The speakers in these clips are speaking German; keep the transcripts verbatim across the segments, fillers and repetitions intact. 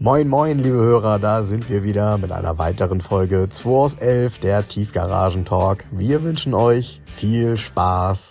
Moin moin, liebe Hörer, da sind wir wieder mit einer weiteren Folge zwei aus elf, der Tiefgaragen-Talk. Wir wünschen euch viel Spaß.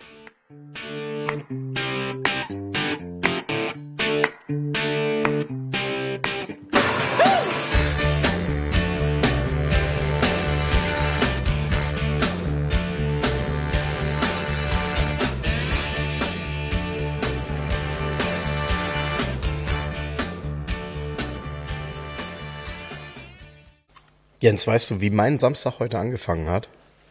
Jens, weißt du, wie mein Samstag heute angefangen hat?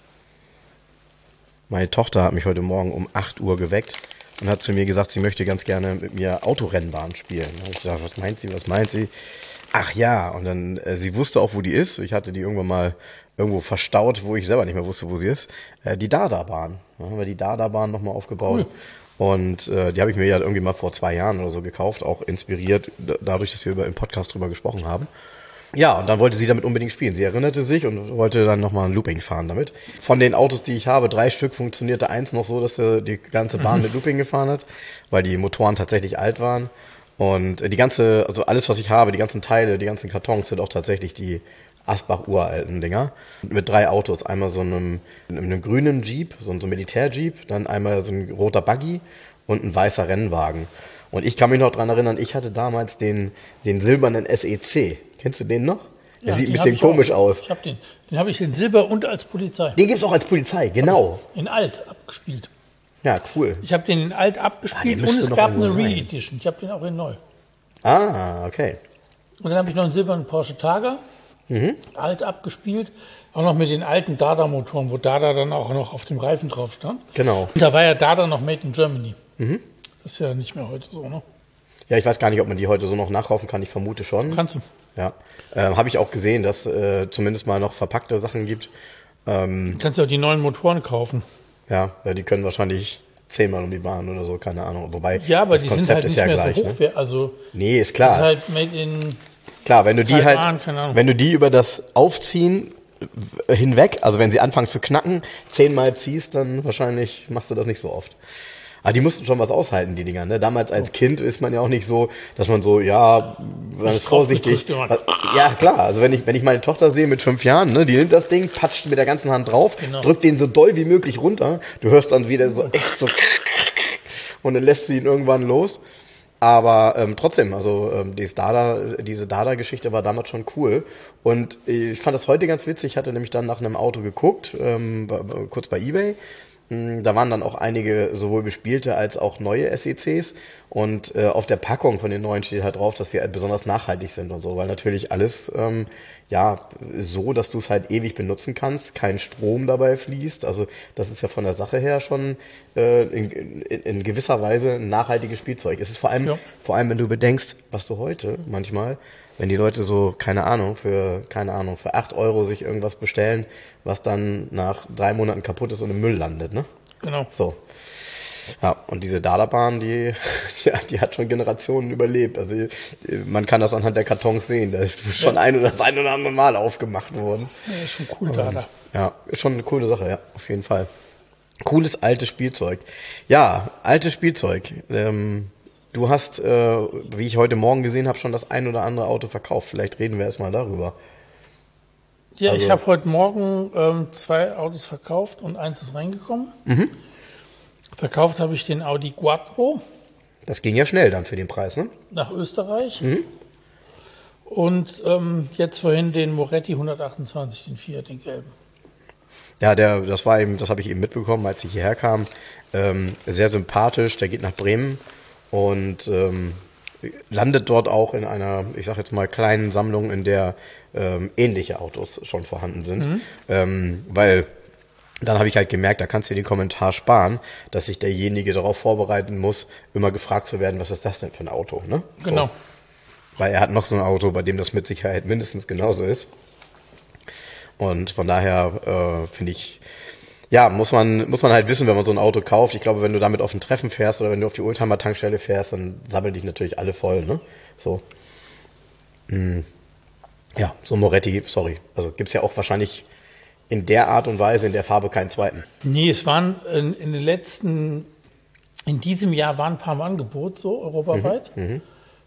Meine Tochter hat mich heute Morgen um acht Uhr geweckt und hat zu mir gesagt, sie möchte ganz gerne mit mir Autorennbahn spielen. Da habe ich gesagt, was meint sie, was meint sie? Ach ja, und dann, äh, sie wusste auch, wo die ist. Ich hatte die irgendwann mal irgendwo verstaut, wo ich selber nicht mehr wusste, wo sie ist. Äh, die Dardabahn. Da haben wir die Dardabahn nochmal aufgebaut. Cool. Und äh, die habe ich mir ja irgendwie mal vor zwei Jahren oder so gekauft, auch inspiriert dadurch, dass wir über im Podcast drüber gesprochen haben. Ja, und dann wollte sie damit unbedingt spielen. Sie erinnerte sich und wollte dann nochmal ein Looping fahren damit. Von den Autos, die ich habe, drei Stück, funktionierte eins noch so, dass er die ganze Bahn mit Looping gefahren hat, weil die Motoren tatsächlich alt waren. Und die ganze, also alles, was ich habe, die ganzen Teile, die ganzen Kartons sind auch tatsächlich die Asbach-uralten Dinger. Mit drei Autos. Einmal so einem, einem grünen Jeep, so ein Militär-Jeep, dann einmal so ein roter Buggy und ein weißer Rennwagen. Und ich kann mich noch dran erinnern, ich hatte damals den, den silbernen S E C. Kennst du den noch? Der ja, sieht ein bisschen komisch auch. aus. Ich hab den. Den habe ich in Silber und als Polizei. Den gibt's auch als Polizei, genau. In Alt abgespielt. Ja, cool. Ich habe den in Alt abgespielt ah, und es gab eine sein. Re-Edition. Ich habe den auch in Neu. Ah, okay. Und dann habe ich noch einen silbernen Porsche Targa, mhm. Alt abgespielt. Auch noch mit den alten Dada-Motoren, wo Dada dann auch noch auf dem Reifen drauf stand. Genau. Und da war ja Dada noch Made in Germany. Mhm. Das ist ja nicht mehr heute so, ne? Ja, ich weiß gar nicht, ob man die heute so noch nachkaufen kann. Ich vermute schon. Kannst du. Ja, äh, habe ich auch gesehen, dass äh, zumindest mal noch verpackte Sachen gibt. Ähm, du kannst ja auch die neuen Motoren kaufen. Ja, ja, die können wahrscheinlich zehnmal um die Bahn oder so, keine Ahnung. Wobei ja, aber das die Konzept sind halt ist nicht ja mehr gleich, so hoch. Ne? Also nee, ist klar. Das ist halt made in klar, wenn du die Taiwan, halt, keine Ahnung. wenn du die über das Aufziehen hinweg, also wenn sie anfangen zu knacken, zehnmal ziehst, dann wahrscheinlich machst du das nicht so oft. Aber die mussten schon was aushalten, die Dinger. Ne? Damals als Kind ist man ja auch nicht so, dass man so, ja, man ist vorsichtig. Ja, klar. Also wenn ich, wenn ich meine Tochter sehe mit fünf Jahren, ne, die nimmt das Ding, patscht mit der ganzen Hand drauf, genau. drückt den so doll wie möglich runter. Du hörst dann wieder so echt so und dann lässt sie ihn irgendwann los. Aber ähm, trotzdem, also ähm, dieses Dada, diese Dada-Geschichte war damals schon cool. Und ich fand das heute ganz witzig. Ich hatte nämlich dann nach einem Auto geguckt, ähm, kurz bei eBay. Da waren dann auch einige sowohl bespielte als auch neue S E Cs und äh, auf der Packung von den neuen steht halt drauf, dass die halt besonders nachhaltig sind und so, weil natürlich alles ähm, ja so, dass du es halt ewig benutzen kannst, kein Strom dabei fließt, also das ist ja von der Sache her schon äh, in, in, in gewisser Weise ein nachhaltiges Spielzeug. Es ist vor allem, ja. vor allem, wenn du bedenkst, was du heute manchmal wenn die Leute so, keine Ahnung, für, keine Ahnung, für acht Euro sich irgendwas bestellen, was dann nach drei Monaten kaputt ist und im Müll landet, ne? Genau. So. Ja, und diese Dardabahn, die, die, die hat schon Generationen überlebt. Also, die, man kann das anhand der Kartons sehen. Da ist schon ja. ein oder das ein oder andere Mal aufgemacht worden. Ja, ist schon cool, Dada. Ja, ist schon eine coole Sache, ja, auf jeden Fall. Cooles altes Spielzeug. Ja, altes Spielzeug. Ähm, Du hast, äh, wie ich heute Morgen gesehen habe, schon das ein oder andere Auto verkauft. Vielleicht reden wir erstmal darüber. Ja, also, ich habe heute Morgen ähm, zwei Autos verkauft und eins ist reingekommen. Mhm. Verkauft habe ich den Audi Quattro. Das ging ja schnell dann für den Preis, ne? Nach Österreich. Mhm. Und ähm, jetzt vorhin den Moretti hundertachtundzwanzig, den Fiat, den gelben. Ja, der, das war eben, das habe ich eben mitbekommen, als ich hierher kam. Ähm, sehr sympathisch, der geht nach Bremen. Und ähm, landet dort auch in einer, ich sag jetzt mal, kleinen Sammlung, in der ähm, ähnliche Autos schon vorhanden sind. Mhm. Ähm, weil dann habe ich halt gemerkt, da kannst du den Kommentar sparen, dass sich derjenige darauf vorbereiten muss, immer gefragt zu werden, was ist das denn für ein Auto, ne? Genau. So. Weil er hat noch so ein Auto, bei dem das mit Sicherheit mindestens genauso ist. Und von daher äh, finde ich, ja, muss man, muss man halt wissen, wenn man so ein Auto kauft. Ich glaube, wenn du damit auf ein Treffen fährst oder wenn du auf die Oldtimer-Tankstelle fährst, dann sammeln dich natürlich alle voll, ne? So. Hm. Ja, so Moretti, sorry. Also gibt's ja auch wahrscheinlich in der Art und Weise, in der Farbe keinen zweiten. Nee, es waren in, in den letzten, in diesem Jahr waren ein paar im Angebot, so europaweit. Mhm,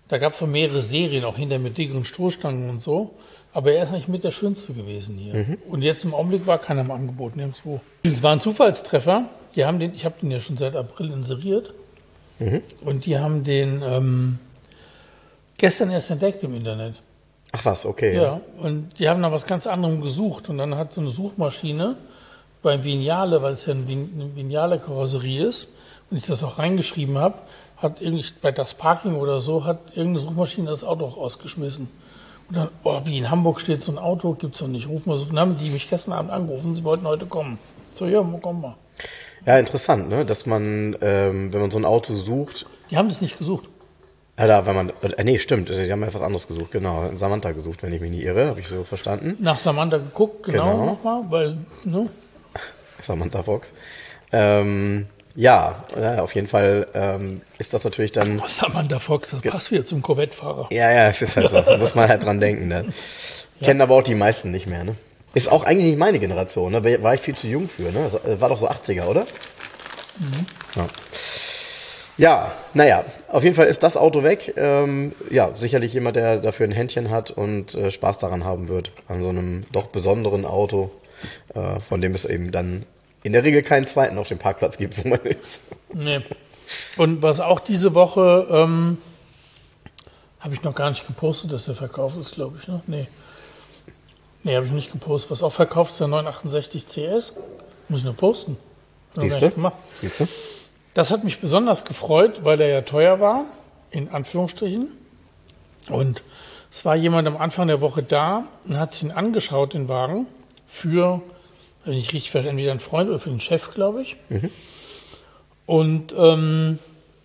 Da gab es so mehrere Serien, auch hinter mit dickeren Stoßstangen und so. Aber er ist eigentlich mit der schönste gewesen hier. Mhm. Und jetzt im Augenblick war keiner im Angebot, nirgendwo. Es war ein Zufallstreffer. Die haben den, ich habe den ja schon seit April inseriert. Mhm. Und die haben den ähm, gestern erst entdeckt im Internet. Ach was, okay. Ja, ja, und die haben nach was ganz anderem gesucht. Und dann hat so eine Suchmaschine beim Vignale, weil es ja eine Vignale-Karosserie ist, und ich das auch reingeschrieben habe, hat irgendwie bei das Parking oder so, hat irgendeine Suchmaschine das Auto auch ausgeschmissen. Und dann, oh, wie in Hamburg steht so ein Auto, gibt's doch nicht, rufen wir so. Dann haben die mich gestern Abend angerufen, sie wollten heute kommen. So, ja, komm mal. Ja, interessant, ne? Dass man, ähm, wenn man so ein Auto sucht. Die haben das nicht gesucht. Ja, da, wenn man, äh, nee, stimmt, die haben etwas anderes gesucht, genau. Samantha gesucht, wenn ich mich nicht irre, habe ich so verstanden. Nach Samantha geguckt, genau, genau. nochmal, weil, ne? Samantha Fox. Ähm, ja, ja, auf jeden Fall ähm, ist das natürlich dann. Ach, Samantha Fox, das passt wieder zum Corvette-Fahrer. Ja, ja, es ist halt so, da muss man halt dran denken, ne? Ja. Kennen aber auch die meisten nicht mehr, ne? Ist auch eigentlich nicht meine Generation, ne? War ich viel zu jung für, ne? War doch so achtziger, oder? Mhm. Ja. Ja, naja, auf jeden Fall ist das Auto weg. Ähm, ja, sicherlich jemand, der dafür ein Händchen hat und äh, Spaß daran haben wird, an so einem doch besonderen Auto, äh, von dem es eben dann in der Regel keinen zweiten auf dem Parkplatz gibt, wo man ist. Nee. Und was auch diese Woche, ähm, habe ich noch gar nicht gepostet, dass der verkauft ist, glaube ich, ne? Nee. Nee, habe ich nicht gepostet. Was auch verkauft ist der neun achtundsechzig C S. Muss ich nur posten. Siehst du? Siehst du? Das hat mich besonders gefreut, weil er ja teuer war, in Anführungsstrichen. Und es war jemand am Anfang der Woche da und hat sich ihn angeschaut, den Wagen, für, wenn ich richtig verstehe, entweder ein Freund oder für den Chef, glaube ich. Mhm. Und ähm,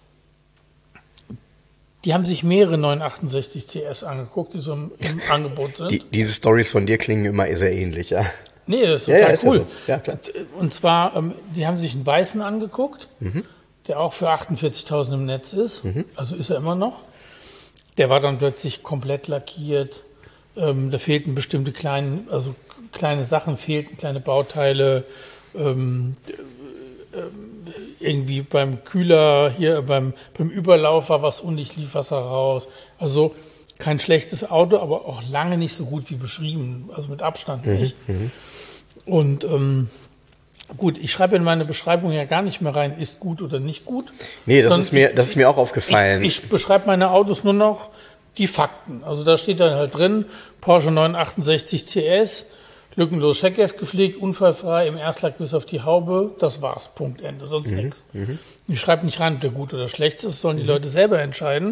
die haben sich mehrere neun achtundsechzig C S angeguckt, die so im, im Angebot sind. Die, diese Storys von dir klingen immer sehr ähnlich, ja? Nee, das ist total ja, ja, cool. Ja, so. Ja, klar. Und zwar, ähm, die haben sich einen weißen angeguckt, mhm. der auch für achtundvierzigtausend im Netz ist. Mhm. Also ist er immer noch. Der war dann plötzlich komplett lackiert. Ähm, da fehlten bestimmte kleine, also kleine Sachen, fehlten kleine Bauteile. Ähm, äh, irgendwie beim Kühler, hier beim, beim Überlauf war was undicht, lief Wasser raus. Also kein schlechtes Auto, aber auch lange nicht so gut wie beschrieben. Also mit Abstand nicht. Mhm. Und ähm, gut, ich schreibe in meine Beschreibung ja gar nicht mehr rein, ist gut oder nicht gut. Nee, das ist mir, das ist mir auch aufgefallen. Ich, ich beschreibe meine Autos nur noch die Fakten. Also da steht dann halt drin, Porsche neun achtundsechzig C S, lückenlos Scheckheft gepflegt, unfallfrei, im Erstlack bis auf die Haube. Das war's, Punkt, Ende, sonst mhm. nichts. Mhm. Ich schreibe nicht rein, ob der gut oder schlecht ist, sollen die mhm. Leute selber entscheiden.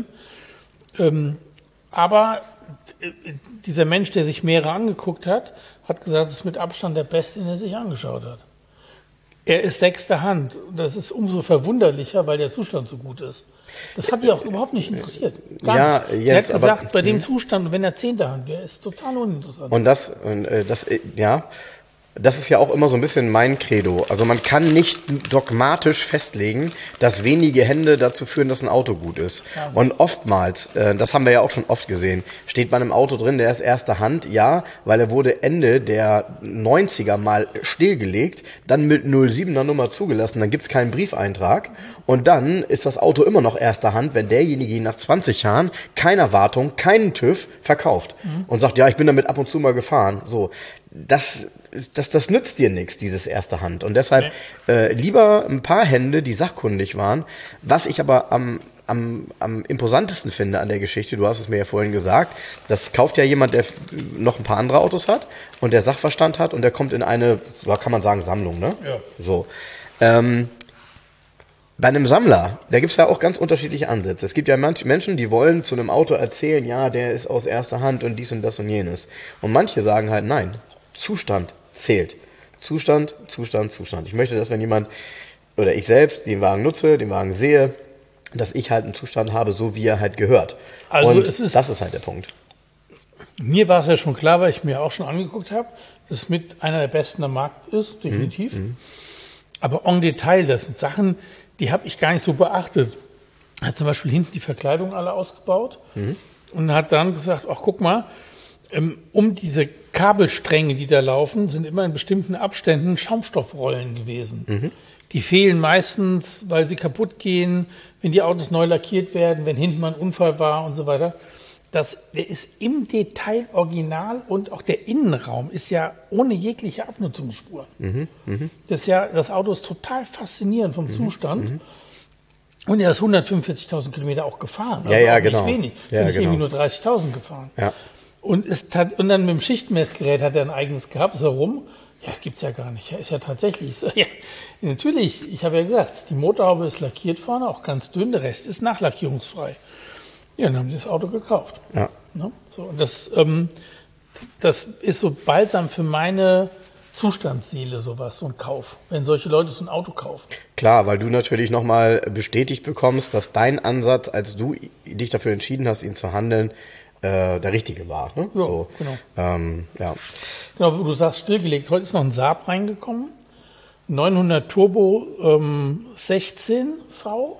Ähm, aber dieser Mensch, der sich mehrere angeguckt hat, hat gesagt, es ist mit Abstand der Beste, den er sich angeschaut hat. Er ist sechster Hand. Das ist umso verwunderlicher, weil der Zustand so gut ist. Das hat mich auch überhaupt nicht interessiert. Gar ja, nicht. Jetzt, er hat gesagt, aber, bei dem Zustand, wenn er zehnter Hand wäre, ist total uninteressant. Und das, das, ja, das ist ja auch immer so ein bisschen mein Credo. Also man kann nicht dogmatisch festlegen, dass wenige Hände dazu führen, dass ein Auto gut ist. Ja. Und oftmals, äh, das haben wir ja auch schon oft gesehen, steht bei einem Auto drin, der ist erster Hand, ja, weil er wurde Ende der neunziger mal stillgelegt, dann mit null siebener Nummer zugelassen, dann gibt's keinen Briefeintrag und dann ist das Auto immer noch erster Hand, wenn derjenige ihn nach zwanzig Jahren, keiner Wartung, keinen TÜV, verkauft mhm. und sagt, ja, ich bin damit ab und zu mal gefahren. So, das, das, das nützt dir nichts, dieses erste Hand. Und deshalb nee. äh, lieber ein paar Hände, die sachkundig waren. Was ich aber am, am, am imposantesten finde an der Geschichte, du hast es mir ja vorhin gesagt, das kauft ja jemand, der noch ein paar andere Autos hat und der Sachverstand hat und der kommt in eine, ja, kann man sagen, Sammlung, ne? Ja. So. Ähm, Bei einem Sammler, da gibt's ja auch ganz unterschiedliche Ansätze. Es gibt ja manche Menschen, die wollen zu einem Auto erzählen, ja, der ist aus erster Hand und dies und das und jenes. Und manche sagen halt, nein, Zustand zählt. Zustand, Zustand, Zustand. Ich möchte, dass wenn jemand oder ich selbst den Wagen nutze, den Wagen sehe, dass ich halt einen Zustand habe, so wie er halt gehört. Also und es ist, das ist halt der Punkt. Mir war es ja schon klar, weil ich mir auch schon angeguckt habe, dass es mit einer der besten am Markt ist, definitiv. Mhm. Aber en Detail, das sind Sachen, die habe ich gar nicht so beachtet. Er hat zum Beispiel hinten die Verkleidung alle ausgebaut mhm. und hat dann gesagt, ach guck mal, um diese Kabelstränge, die da laufen, sind immer in bestimmten Abständen Schaumstoffrollen gewesen. Mhm. Die fehlen meistens, weil sie kaputt gehen, wenn die Autos neu lackiert werden, wenn hinten mal ein Unfall war und so weiter. Das, der ist im Detail original und auch der Innenraum ist ja ohne jegliche Abnutzungsspuren. Mhm, mh. Das, ist ja, das Auto ist total faszinierend vom mhm, Zustand. Mhm. Und er ist hundertfünfundvierzigtausend Kilometer auch gefahren. Also ja, ja, auch genau. Nicht wenig. Ja, sind nicht genau. irgendwie nur dreißigtausend gefahren. Ja. Und, ist, und dann mit dem Schichtmessgerät hat er ein eigenes gehabt. Ist er rum? Ja, das gibt's ja gar nicht. Ja, ist ja tatsächlich so. Ja, natürlich. Ich habe ja gesagt, die Motorhaube ist lackiert vorne, auch ganz dünn. Der Rest ist nachlackierungsfrei. Ja, dann haben die das Auto gekauft. Ja. Ne? So, und das, ähm, das ist so balsam für meine Zustandsseele, sowas, so ein Kauf, wenn solche Leute so ein Auto kaufen. Klar, weil du natürlich nochmal bestätigt bekommst, dass dein Ansatz, als du dich dafür entschieden hast, ihn zu handeln, äh, der richtige war. Ne? Ja, so, genau. Ähm, ja. Genau, wo du sagst, stillgelegt. Heute ist noch ein Saab reingekommen. neunhundert Turbo ähm, sechzehn V.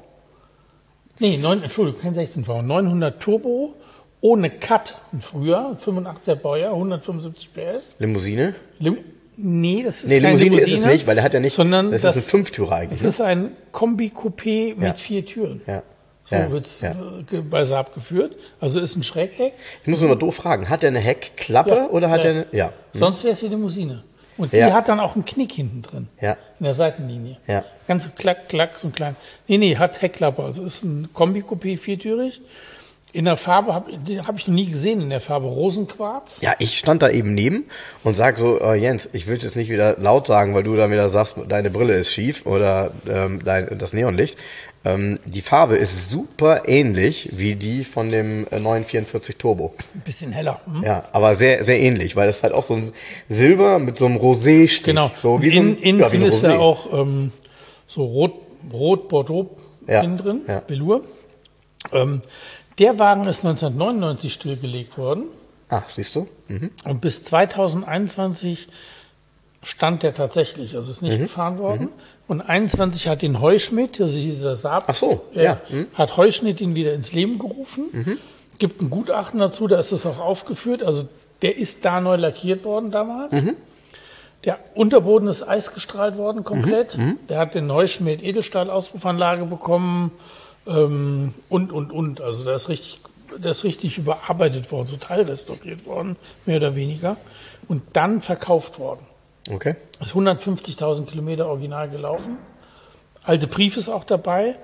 Nee, neun, Entschuldigung, kein sechzehn V. neunhundert Turbo ohne Cut. Früher, fünfundachtziger Baujahr, hundertfünfundsiebzig P S. Limousine? Lim Nee, das ist nee, keine Limousine, Limousine ist es nicht, weil der hat ja nicht, sondern das, das ist ein Fünftürer eigentlich. Das ne? ist ein Kombi-Coupé mit Ja. vier Türen. Ja. So ja. wird es ja. bei Saab geführt. Also ist ein Schrägheck. Ich muss nur mal doof fragen, hat der eine Heckklappe Ja. oder hat Ja. er eine, ja. Sonst wäre es die Limousine. Und die Ja. hat dann auch einen Knick hinten drin. Ja. In der Seitenlinie. Ja. Ganz so klack, klack, so ein klein. Nee, nee, hat Heckklappe. Also ist ein Kombi-Coupé viertürig. In der Farbe, habe hab ich noch nie gesehen, in der Farbe Rosenquarz. Ja, ich stand da eben neben und sag so, äh, Jens, ich will jetzt nicht wieder laut sagen, weil du dann wieder sagst, deine Brille ist schief oder ähm, dein, das Neonlicht. Ähm, die Farbe ist super ähnlich wie die von dem äh, neuen vierundvierzig Turbo. Ein bisschen heller. Hm? Ja, aber sehr, sehr ähnlich, weil das halt auch so ein Silber mit so einem Rosé-Stich. Genau. So wie so ein, in, ja, wie in ein ist Rosé. ja auch ähm, so rot, rot Bordeaux Ja. innen drin, Ja. Velour. Ähm, der Wagen ist neunzehnhundertneunundneunzig stillgelegt worden. Ah, siehst du? Mhm. Und bis zweitausendeinundzwanzig stand der tatsächlich, also ist nicht Mhm. gefahren worden. Mhm. Und einundzwanzig hat den Heuschmidt, also dieser Saab, Ach so, äh, ja. Mhm. hat Heuschmidt ihn wieder ins Leben gerufen. Mhm. Gibt ein Gutachten dazu, da ist es auch aufgeführt. Also der ist da neu lackiert worden damals. Mhm. Der Unterboden ist eisgestrahlt worden komplett. Mhm. Der hat den Heuschmidt Edelstahl-Auspuffanlage bekommen ähm, und, und, und. Also der ist richtig, der ist richtig überarbeitet worden, so teilrestauriert worden, mehr oder weniger. Und dann verkauft worden. Okay. Ist hundertfünfzigtausend Kilometer original gelaufen. Alte Brief ist auch dabei.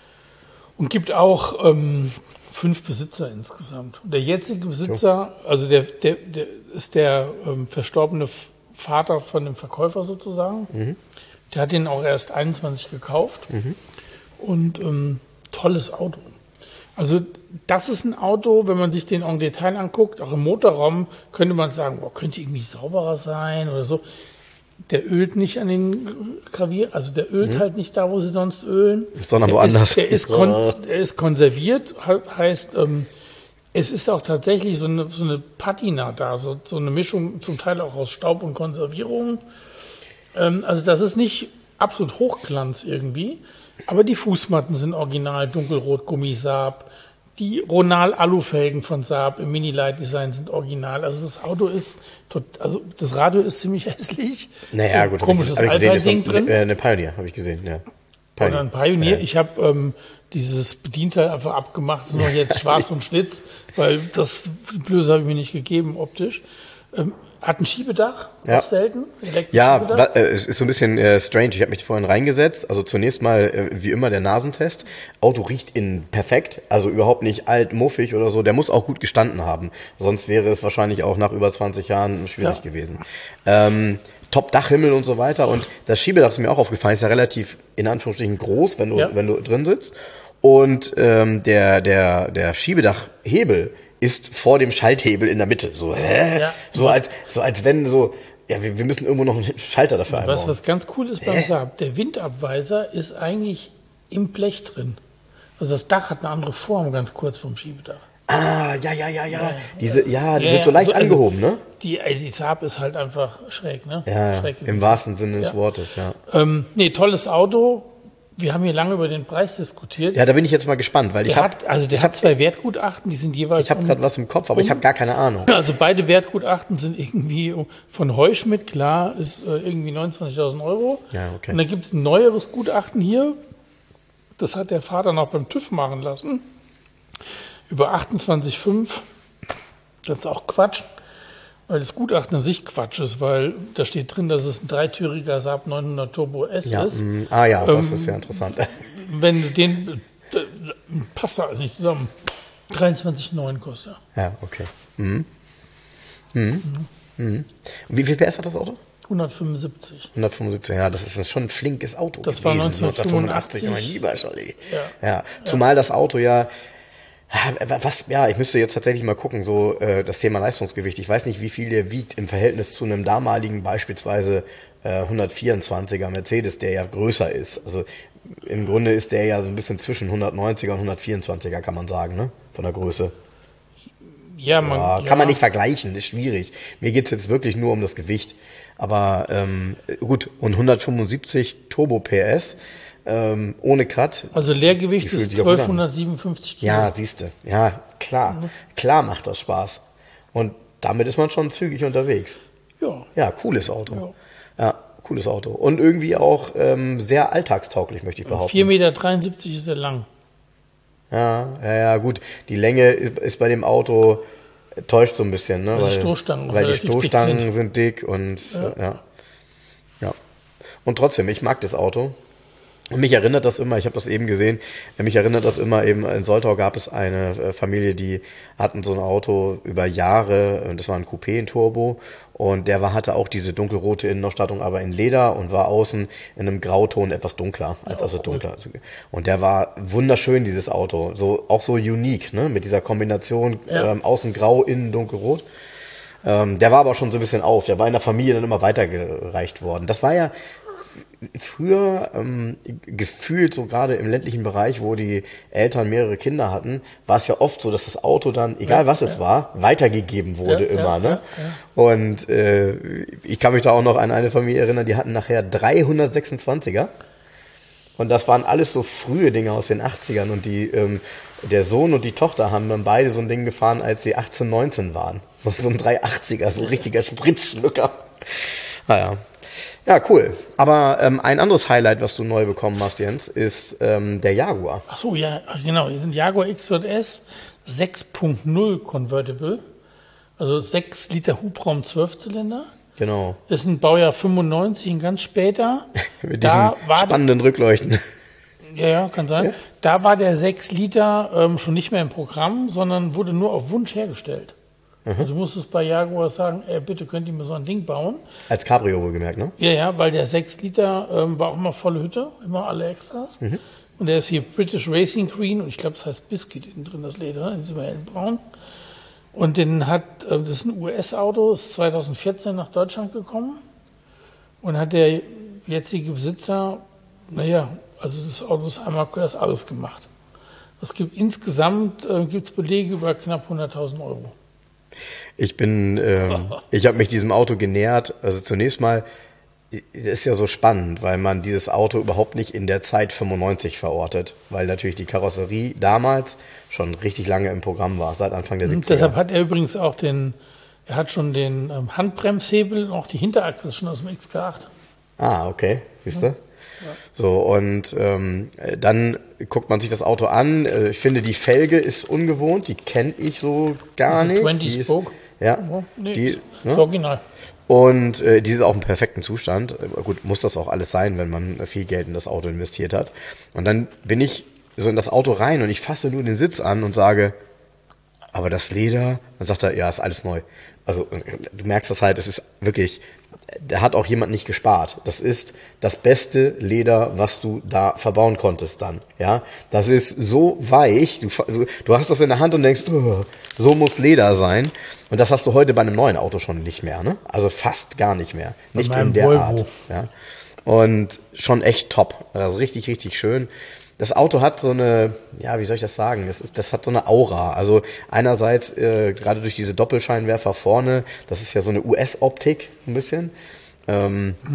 Und gibt auch ähm, fünf Besitzer insgesamt. Und der jetzige Besitzer, also der, der, der ist der ähm, verstorbene Vater von dem Verkäufer sozusagen. Mhm. Der hat den auch erst einundzwanzig gekauft. Mhm. Und ähm, tolles Auto. Also das ist ein Auto, wenn man sich den en Detail anguckt, auch im Motorraum könnte man sagen, boah, könnte irgendwie sauberer sein oder so. Der ölt nicht an den Gravier, also der ölt mhm. halt nicht da, wo sie sonst ölen. Sondern der woanders. Ist, der, ist kon, der ist konserviert, heißt, ähm, es ist auch tatsächlich so eine, so eine Patina da, so, so eine Mischung zum Teil auch aus Staub und Konservierung. Ähm, also das ist nicht absolut Hochglanz irgendwie, aber die Fußmatten sind original dunkelrot Gummi Saab. Die Ronal-Alufelgen von Saab im Mini-Light-Design sind original. Also das Auto ist, tot, also das Radio ist ziemlich hässlich. Naja, so gut. Komisches hab ich, hab ich gesehen, ist Alter-Ding so, drin. Äh, eine Pioneer, habe ich gesehen, ja. Pioneer. Oder ein Pioneer. Ja. Ich habe ähm, dieses Bedienteil einfach abgemacht, ist nur jetzt schwarz und Schlitz, weil das Blöße habe ich mir nicht gegeben optisch. Ähm, hat ein Schiebedach, Ja. auch selten. Ja, Schiebedach. wa- äh, es ist so ein bisschen äh, strange. Ich habe mich vorhin reingesetzt. Also zunächst mal, äh, wie immer, der Nasentest. Auto riecht innen perfekt. Also überhaupt nicht alt, muffig oder so. Der muss auch gut gestanden haben. Sonst wäre es wahrscheinlich auch nach über zwanzig Jahren schwierig Ja. gewesen. Ähm, Top-Dachhimmel und so weiter. Und das Schiebedach ist mir auch aufgefallen. Ist ja relativ, in Anführungsstrichen, groß, wenn du, Ja. wenn du drin sitzt. Und ähm, der, der, der Schiebedachhebel ist vor dem Schalthebel in der Mitte. So, hä? Ja. So als, so als wenn so, ja, wir, wir müssen irgendwo noch einen Schalter dafür einbauen. Was, was ganz cool ist beim Saab, der Windabweiser ist eigentlich im Blech drin. Also das Dach hat eine andere Form, ganz kurz vom Schiebedach. Ah, ja, ja, ja, ja. Ja. Diese, ja, die Ja, wird so ja, leicht so- also- angehoben, ne? Die, äh, die Saab ist halt einfach schräg, ne? Ja, Schräg im wahrsten Sinne des Ja. Wortes, ja. Ähm, nee, tolles Auto. wir haben hier lange über den Preis diskutiert. Ja, da bin ich jetzt mal gespannt, weil der ich habe hat, also der hat zwei Wertgutachten, die sind jeweils. Ich habe um, gerade was im Kopf, aber um, ich habe gar keine Ahnung. Also beide Wertgutachten sind irgendwie von Heuschmidt, klar, ist äh, irgendwie neunundzwanzigtausend Euro. Ja, okay. Und dann gibt es ein neueres Gutachten hier, das hat der Vater noch beim TÜV machen lassen, über achtundzwanzig Komma fünf. Das ist auch Quatsch, weil das Gutachten an sich Quatsch ist, weil da steht drin, dass es ein dreitüriger Saab neunhundert Turbo S Ja, ist. mh, ah ja, das Ähm, ist ja interessant. Wenn du den, äh, passt da alles nicht zusammen. dreiundzwanzig Komma neun kostet er. Ja, okay. Mhm. Mhm. Mhm. Und wie viel P S hat das Auto? hundertfünfundsiebzig. hundertfünfundsiebzig, ja, das ist schon ein flinkes Auto Das war gewesen. neunzehnhundertfünfundachtzig. mein lieber Scholli. Ja. Ja, zumal das Auto ja, was, ja, ich müsste jetzt tatsächlich mal gucken, so äh, das Thema Leistungsgewicht. Ich weiß nicht, wie viel der wiegt im Verhältnis zu einem damaligen beispielsweise äh, hundertvierundzwanziger Mercedes, der ja größer ist. Also im Grunde ist der ja so ein bisschen zwischen hundertneunziger und hundertvierundzwanziger, kann man sagen, ne? Von der Größe. Ja, man, Ja, ja. kann man nicht vergleichen, ist schwierig. Mir geht's jetzt wirklich nur um das Gewicht. Aber ähm, gut, und hundertfünfundsiebzig Turbo-P S ähm, ohne Cut. Also Leergewicht Die fühlen ist sich auch gut an. zwölfhundertsiebenundfünfzig Kilo. Ja, siehste. Ja, klar. Klar macht das Spaß. Und damit ist man schon zügig unterwegs. Ja. Ja, cooles Auto. Ja, cooles Auto. Und irgendwie auch ähm, sehr alltagstauglich, möchte ich behaupten. vier Meter dreiundsiebzig ist er lang. Ja, ja, ja, gut. Die Länge ist, ist bei dem Auto äh, täuscht so ein bisschen, ne? Weil die Stoßstangen weil die relativ dick Stoßstangen sind. sind dick und Ja. äh, ja. Ja. Und trotzdem, ich mag das Auto. Und mich erinnert das immer, ich habe das eben gesehen, äh, mich erinnert das immer eben, in Soltau gab es eine äh, Familie, die hatten so ein Auto über Jahre, und das war ein Coupé, ein Turbo, und der war, hatte auch diese dunkelrote Innenausstattung, aber in Leder und war außen in einem Grauton etwas dunkler, als Ja, also cool. dunkler. Und der war wunderschön, dieses Auto, so auch so unique, ne, mit dieser Kombination Ja. ähm, außen grau, innen dunkelrot. Ähm, der war aber schon so ein bisschen auf, der war in der Familie dann immer weitergereicht worden. Das war ja früher ähm, gefühlt, so gerade im ländlichen Bereich, wo die Eltern mehrere Kinder hatten, war es ja oft so, dass das Auto dann, egal Ja, was es ja. war, weitergegeben wurde Ja, immer. ja, ne? ja, Und äh, ich kann mich da auch noch an eine Familie erinnern, die hatten nachher dreihundertsechsundzwanziger. Und das waren alles so frühe Dinge aus den achtzigern. Und die, ähm, der Sohn und die Tochter haben dann beide so ein Ding gefahren, als sie achtzehn, neunzehn waren. So, so ein dreihundertachtziger, so ein richtiger Spritzschlucker. Naja. Ja, cool. Aber ähm, ein anderes Highlight, was du neu bekommen hast, Jens, ist ähm, der Jaguar. Ach so, ja, genau. Ein Jaguar X J S sechs Punkt null Convertible. Also sechs Liter Hubraum, zwölf Zylinder. Genau. Ist ein Baujahr fünfundneunzig, ein ganz später. Mit Da diesen war spannenden Rückleuchten. Ja, ja, kann sein. Ja. Da war der sechs Liter ähm, schon nicht mehr im Programm, sondern wurde nur auf Wunsch hergestellt. Also du musstest bei Jaguar sagen, ey, bitte könnt ihr mir so ein Ding bauen. Als Cabrio wohlgemerkt, ne? Ja, ja, weil der sechs Liter ähm, war auch immer volle Hütte, immer alle Extras. Und der ist hier British Racing Green und ich glaube, das heißt Biscuit innen drin, das Leder, in diesem hellbraun. Und den hat, äh, das ist ein U S-Auto, ist zweitausendvierzehn nach Deutschland gekommen und hat der jetzige Besitzer, naja, also das Auto ist einmal das alles gemacht. Es gibt insgesamt äh, gibt's Belege über knapp hunderttausend Euro. Ich bin, ähm, ich habe mich diesem Auto genähert. Also zunächst mal, es ist ja so spannend, weil man dieses Auto überhaupt nicht in der Zeit fünfundneunzig verortet, weil natürlich die Karosserie damals schon richtig lange im Programm war, seit Anfang der Und siebziger. deshalb hat er übrigens auch den, er hat schon den ähm, Handbremshebel und auch die Hinterachse ist schon aus dem X K acht. Ah, okay, siehst du? So, und ähm, dann guckt man sich das Auto an. Äh, Ich finde, die Felge ist ungewohnt, die kenne ich so gar Diese nicht. zwanzig Die ist- Spoke? Ja, Oh, nee, die, ist, ne? ist original. Und äh, die ist auch im perfekten Zustand. Äh, Gut, muss das auch alles sein, wenn man viel Geld in das Auto investiert hat. Und dann bin ich so in das Auto rein und ich fasse nur den Sitz an und sage, aber das Leder, dann sagt er, ja, ist alles neu. Also äh, du merkst das halt, es ist wirklich, da hat auch jemand nicht gespart. Das ist das beste Leder, was du da verbauen konntest dann. Ja, das ist so weich. Du, also, du hast das in der Hand und denkst, oh, so muss Leder sein. Und das hast du heute bei einem neuen Auto schon nicht mehr, ne? Also fast gar nicht mehr. Bei Nicht meinem in der Volvo. Art. Ja. Und schon echt top. Also richtig, richtig schön. Das Auto hat so eine, ja, wie soll ich das sagen? Das ist, das hat so eine Aura. Also einerseits äh, gerade durch diese Doppelscheinwerfer vorne, das ist ja so eine U S-Optik so ein bisschen, ähm,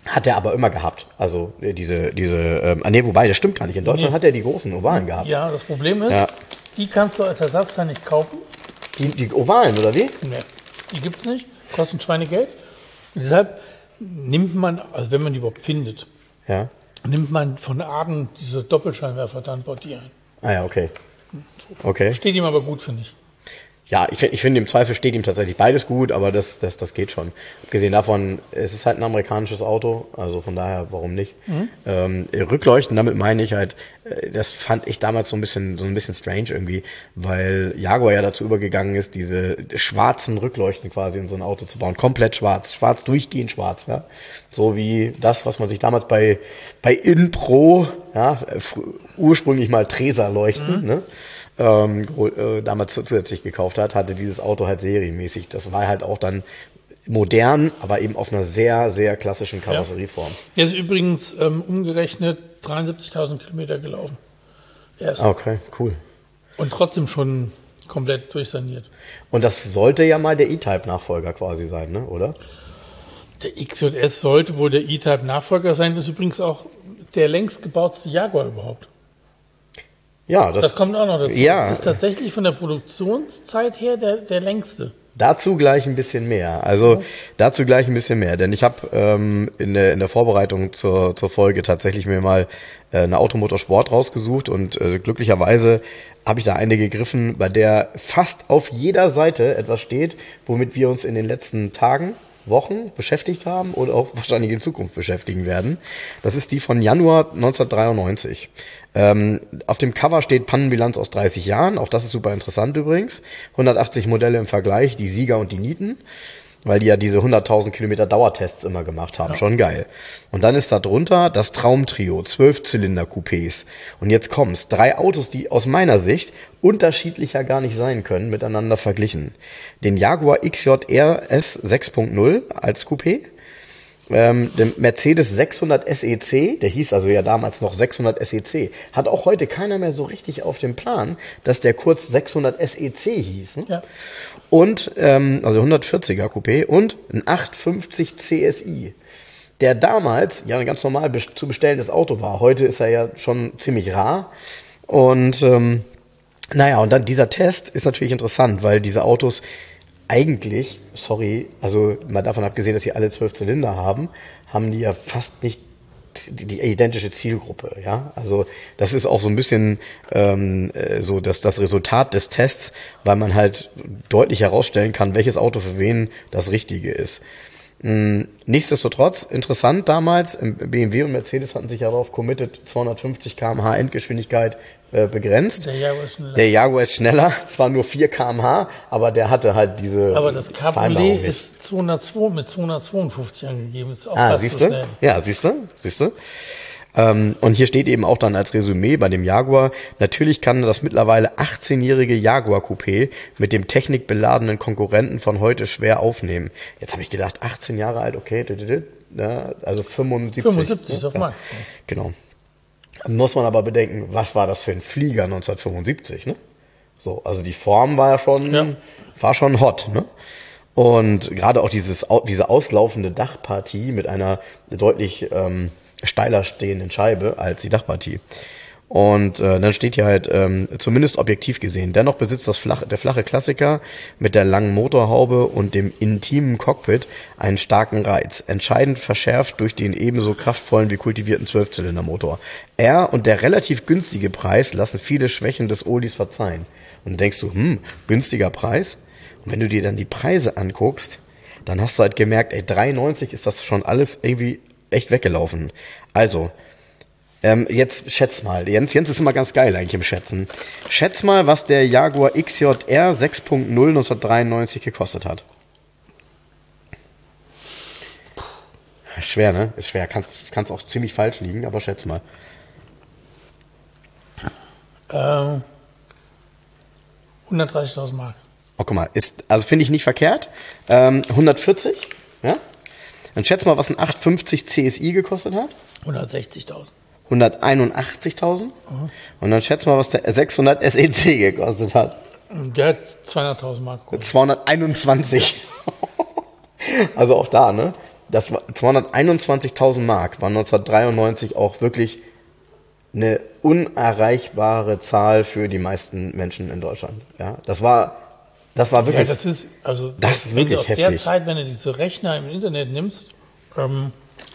Hat er aber immer gehabt. Also äh, diese, diese, ähm, ah, nee, wobei, das stimmt gar nicht. In Deutschland Nee. hat er die großen Ovalen gehabt. Ja, das Problem ist, Ja. die kannst du als Ersatzteil nicht kaufen. Die, die Ovalen, oder wie? Nee, die gibt es nicht, kosten Schweinegeld. Und deshalb nimmt man, also wenn man die überhaupt findet, Ja. nimmt man von Arden diese Doppelscheinwerfer, dann baut die ein. Ah ja, okay. Okay. Steht ihm aber gut, finde ich. Ja, ich, find- ich finde, im Zweifel steht ihm tatsächlich beides gut, aber das, das, das geht schon. Abgesehen davon, es ist halt ein amerikanisches Auto, also von daher, warum nicht? Mhm. Ähm, Rückleuchten, damit meine ich halt, äh, das fand ich damals so ein bisschen, so ein bisschen strange irgendwie, weil Jaguar ja dazu übergegangen ist, diese schwarzen Rückleuchten quasi in so ein Auto zu bauen. Komplett schwarz, schwarz, durchgehend schwarz, ja. So wie das, was man sich damals bei, bei InPro, ja, fr- ursprünglich mal Tresa-Leuchten, Mhm. ne? ähm, äh, damals zusätzlich gekauft hat, hatte dieses Auto halt serienmäßig. Das war halt auch dann modern, aber eben auf einer sehr, sehr klassischen Karosserieform. Der ist übrigens ähm, umgerechnet dreiundsiebzigtausend Kilometer gelaufen. Erst. Okay, cool. Und trotzdem schon komplett durchsaniert. Und das sollte ja mal der E-Type-Nachfolger quasi sein, ne? Oder? Der X J S sollte wohl der E-Type-Nachfolger sein. Das ist übrigens auch der längst gebauteste Jaguar überhaupt. Ja, das, Das kommt auch noch dazu. Ja. Das ist tatsächlich von der Produktionszeit her der, der längste. Dazu gleich ein bisschen mehr. Also dazu gleich ein bisschen mehr, denn ich habe ähm, in der in der Vorbereitung zur zur Folge tatsächlich mir mal äh, eine Automotorsport rausgesucht und äh, glücklicherweise habe ich da eine gegriffen, bei der fast auf jeder Seite etwas steht, womit wir uns in den letzten Tagen, Wochen beschäftigt haben oder auch wahrscheinlich in Zukunft beschäftigen werden. Das ist die von Januar neunzehnhundertdreiundneunzig. Ähm, auf dem Cover steht Pannenbilanz aus dreißig Jahren. Auch das ist super interessant übrigens. hundertachtzig Modelle im Vergleich, die Sieger und die Nieten, weil die ja diese hunderttausend Kilometer Dauertests immer gemacht haben. Ja. Schon geil. Und dann ist da drunter das Traumtrio, Zwölfzylinder-Coupés. Und jetzt kommt's. Drei Autos, die aus meiner Sicht unterschiedlicher gar nicht sein können, miteinander verglichen. Den Jaguar X J R S sechs Punkt null als Coupé. Ähm, der Mercedes sechshundert S E C, der hieß also ja damals noch sechshundert S E C, hat auch heute keiner mehr so richtig auf dem Plan, dass der kurz sechshundert S E C hieß. Ne? Ja. Und, ähm, also hundertvierziger Coupé und ein achthundertfünfzig C S I, der damals ja ein ganz normal best- zu bestellendes Auto war. Heute ist er ja schon ziemlich rar. Und ähm, naja, und dann dieser Test ist natürlich interessant, weil diese Autos eigentlich, sorry, also mal davon abgesehen, dass sie alle zwölf Zylinder haben, haben die ja fast nicht die, die identische Zielgruppe, ja. Also das ist auch so ein bisschen ähm, äh, so das, das Resultat des Tests, weil man halt deutlich herausstellen kann, welches Auto für wen das Richtige ist. Mm, Nichtsdestotrotz, interessant damals, B M W und Mercedes hatten sich ja darauf committed, zweihundertfünfzig Kilometer pro Stunde Endgeschwindigkeit äh, begrenzt. Der Jaguar ist schneller. Der Jaguar ist schneller, zwar nur vier Kilometer pro Stunde, aber der hatte halt diese Aber das Vereinbarung Cabriolet nicht. ist zweihundertzwei mit zweihundertzweiundfünfzig angegeben. Ist auch Ah, fast siehst so du? schnell. Ja, siehst du? Siehst du? Ähm, und hier steht eben auch dann als Resümee bei dem Jaguar, natürlich kann das mittlerweile achtzehnjährige Jaguar Coupé mit dem technikbeladenen Konkurrenten von heute schwer aufnehmen. Jetzt habe ich gedacht, achtzehn Jahre alt, okay, ja, also fünfundsiebzig. fünfundsiebzig ist auf dem ja, Markt. genau. Muss man aber bedenken, was war das für ein Flieger neunzehnhundertfünfundsiebzig, ne? So, also die Form war ja schon, Ja. war schon hot, ne? Und gerade auch dieses, au- diese auslaufende Dachpartie mit einer deutlich ähm, steiler stehenden Scheibe als die Dachpartie. Und äh, dann steht hier halt, ähm, zumindest objektiv gesehen, dennoch besitzt das flache, der flache Klassiker mit der langen Motorhaube und dem intimen Cockpit einen starken Reiz, entscheidend verschärft durch den ebenso kraftvollen wie kultivierten Zwölfzylindermotor. Er und der relativ günstige Preis lassen viele Schwächen des Oldies verzeihen. Und dann denkst du, hm, günstiger Preis? Und wenn du dir dann die Preise anguckst, dann hast du halt gemerkt, ey, dreiundneunzig ist das schon alles irgendwie echt weggelaufen. Also, ähm, jetzt schätz mal. Jens, Jens ist immer ganz geil eigentlich im Schätzen. Schätz mal, was der Jaguar X J R sechs Punkt null neunzehnhundertdreiundneunzig gekostet hat. Schwer, ne? Ist schwer. Kannst, kannst auch ziemlich falsch liegen, aber schätz mal. Ähm, hundertdreißigtausend Mark. Oh, guck mal. Ist, also finde ich nicht verkehrt. Ähm, hundertvierzig, ja? Dann schätz mal, was ein achthundertfünfzig C S I gekostet hat. hundertsechzigtausend. hunderteinundachtzigtausend. Und dann schätz mal, was der sechshundert S E C gekostet hat. Der hat zweihunderttausend Mark gekostet. zweihunderteinundzwanzig. Also auch da, ne? das war zweihunderteinundzwanzigtausend Mark, war neunzehnhundertdreiundneunzig auch wirklich eine unerreichbare Zahl für die meisten Menschen in Deutschland. Ja, das war, das war wirklich. Ja, das ist, also, das ist wenn wirklich du aus heftig. der Zeit, wenn du diese Rechner im Internet nimmst, ähm,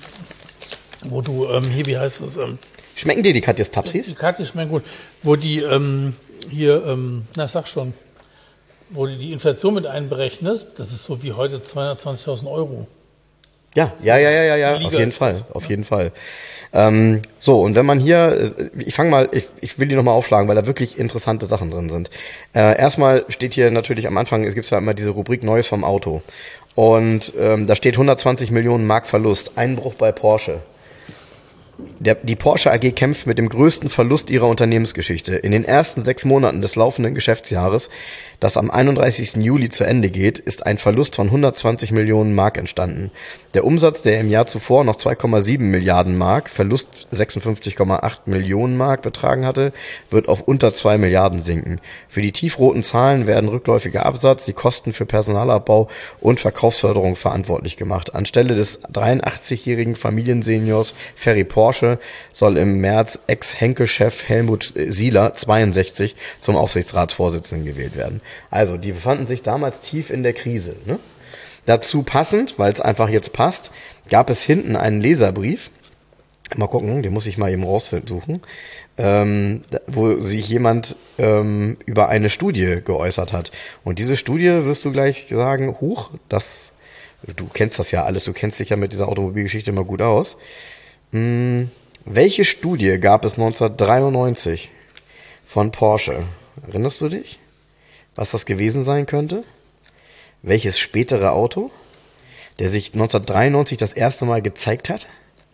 wo du, ähm, hier, wie heißt das, ähm, Schmecken dir die Katjes Tapsis? die Karte schmecken gut, wo die, ähm, hier, ähm, na, sag schon, wo du die Inflation mit einberechnest, das ist so wie heute zweihundertzwanzigtausend Euro. Ja, ja, ja, ja, ja, ja, Liga auf jeden ist Fall, das, auf ne? jeden Fall. Ähm, so, und wenn man hier, äh, ich fange mal, ich, ich will die nochmal aufschlagen, weil da wirklich interessante Sachen drin sind. Äh, erstmal steht hier natürlich am Anfang, es gibt ja immer diese Rubrik Neues vom Auto. Und ähm, da steht hundertzwanzig Millionen Mark Verlust, Einbruch bei Porsche. Der, die Porsche A G kämpft mit dem größten Verlust ihrer Unternehmensgeschichte. In den ersten sechs Monaten des laufenden Geschäftsjahres, das am einunddreißigsten Juli zu Ende geht, ist ein Verlust von hundertzwanzig Millionen Mark entstanden. Der Umsatz, der im Jahr zuvor noch zwei Komma sieben Milliarden Mark, Verlust sechsundfünfzig Komma acht Millionen Mark betragen hatte, wird auf unter zwei Milliarden sinken. Für die tiefroten Zahlen werden rückläufiger Absatz, die Kosten für Personalabbau und Verkaufsförderung verantwortlich gemacht. Anstelle des dreiundachtzigjährigen Familienseniors Ferry Porsche soll im März Ex-Henkel-Chef Helmut Sieler, zweiundsechzig, zum Aufsichtsratsvorsitzenden gewählt werden. Also, die befanden sich damals tief in der Krise. Ne? Dazu passend, weil es einfach jetzt passt, gab es hinten einen Leserbrief. Mal gucken, den muss ich mal eben raussuchen, ähm, wo sich jemand ähm, über eine Studie geäußert hat. Und diese Studie wirst du gleich sagen, huch, das, du kennst das ja alles, du kennst dich ja mit dieser Automobilgeschichte immer gut aus. Hm, welche Studie gab es neunzehnhundertdreiundneunzig von Porsche? Erinnerst du dich, was das gewesen sein könnte? Welches spätere Auto, der sich neunzehnhundertdreiundneunzig das erste Mal gezeigt hat?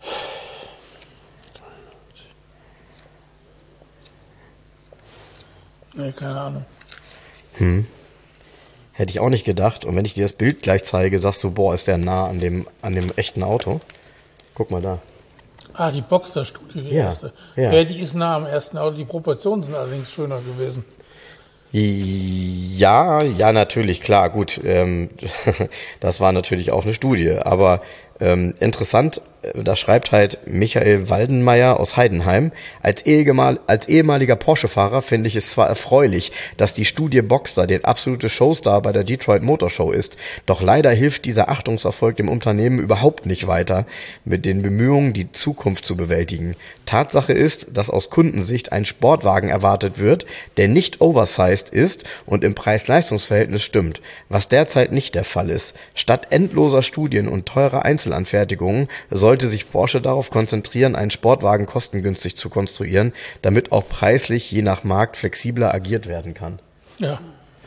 Nee, keine Ahnung. Hm. Hätte ich auch nicht gedacht. Und wenn ich dir das Bild gleich zeige, sagst du, boah, ist der nah an dem, an dem echten Auto. Guck mal da. Ah, die Boxster-Studie, die Ja, erste. ja. Ja, die ist nah am ersten Auto. Die Proportionen sind allerdings schöner gewesen. Ja, ja, natürlich, klar, gut. Ähm, das war natürlich auch eine Studie. Aber ähm, interessant, äh, da schreibt halt Michael Waldenmeier aus Heidenheim, als, Ehegemal, als ehemaliger Porsche-Fahrer finde ich es zwar erfreulich, dass die Studie Boxster der absolute Showstar bei der Detroit Motor Show ist, doch leider hilft dieser Achtungserfolg dem Unternehmen überhaupt nicht weiter mit den Bemühungen, die Zukunft zu bewältigen. Tatsache ist, dass aus Kundensicht ein Sportwagen erwartet wird, der nicht oversized ist und im Preis-Leistungs-Verhältnis stimmt, was derzeit nicht der Fall ist. Statt endloser Studien und teurer Einzelanfertigungen sollte sich Porsche darauf konzentrieren, einen Sportwagen kostengünstig zu konstruieren, damit auch preislich je nach Markt flexibler agiert werden kann. Ja.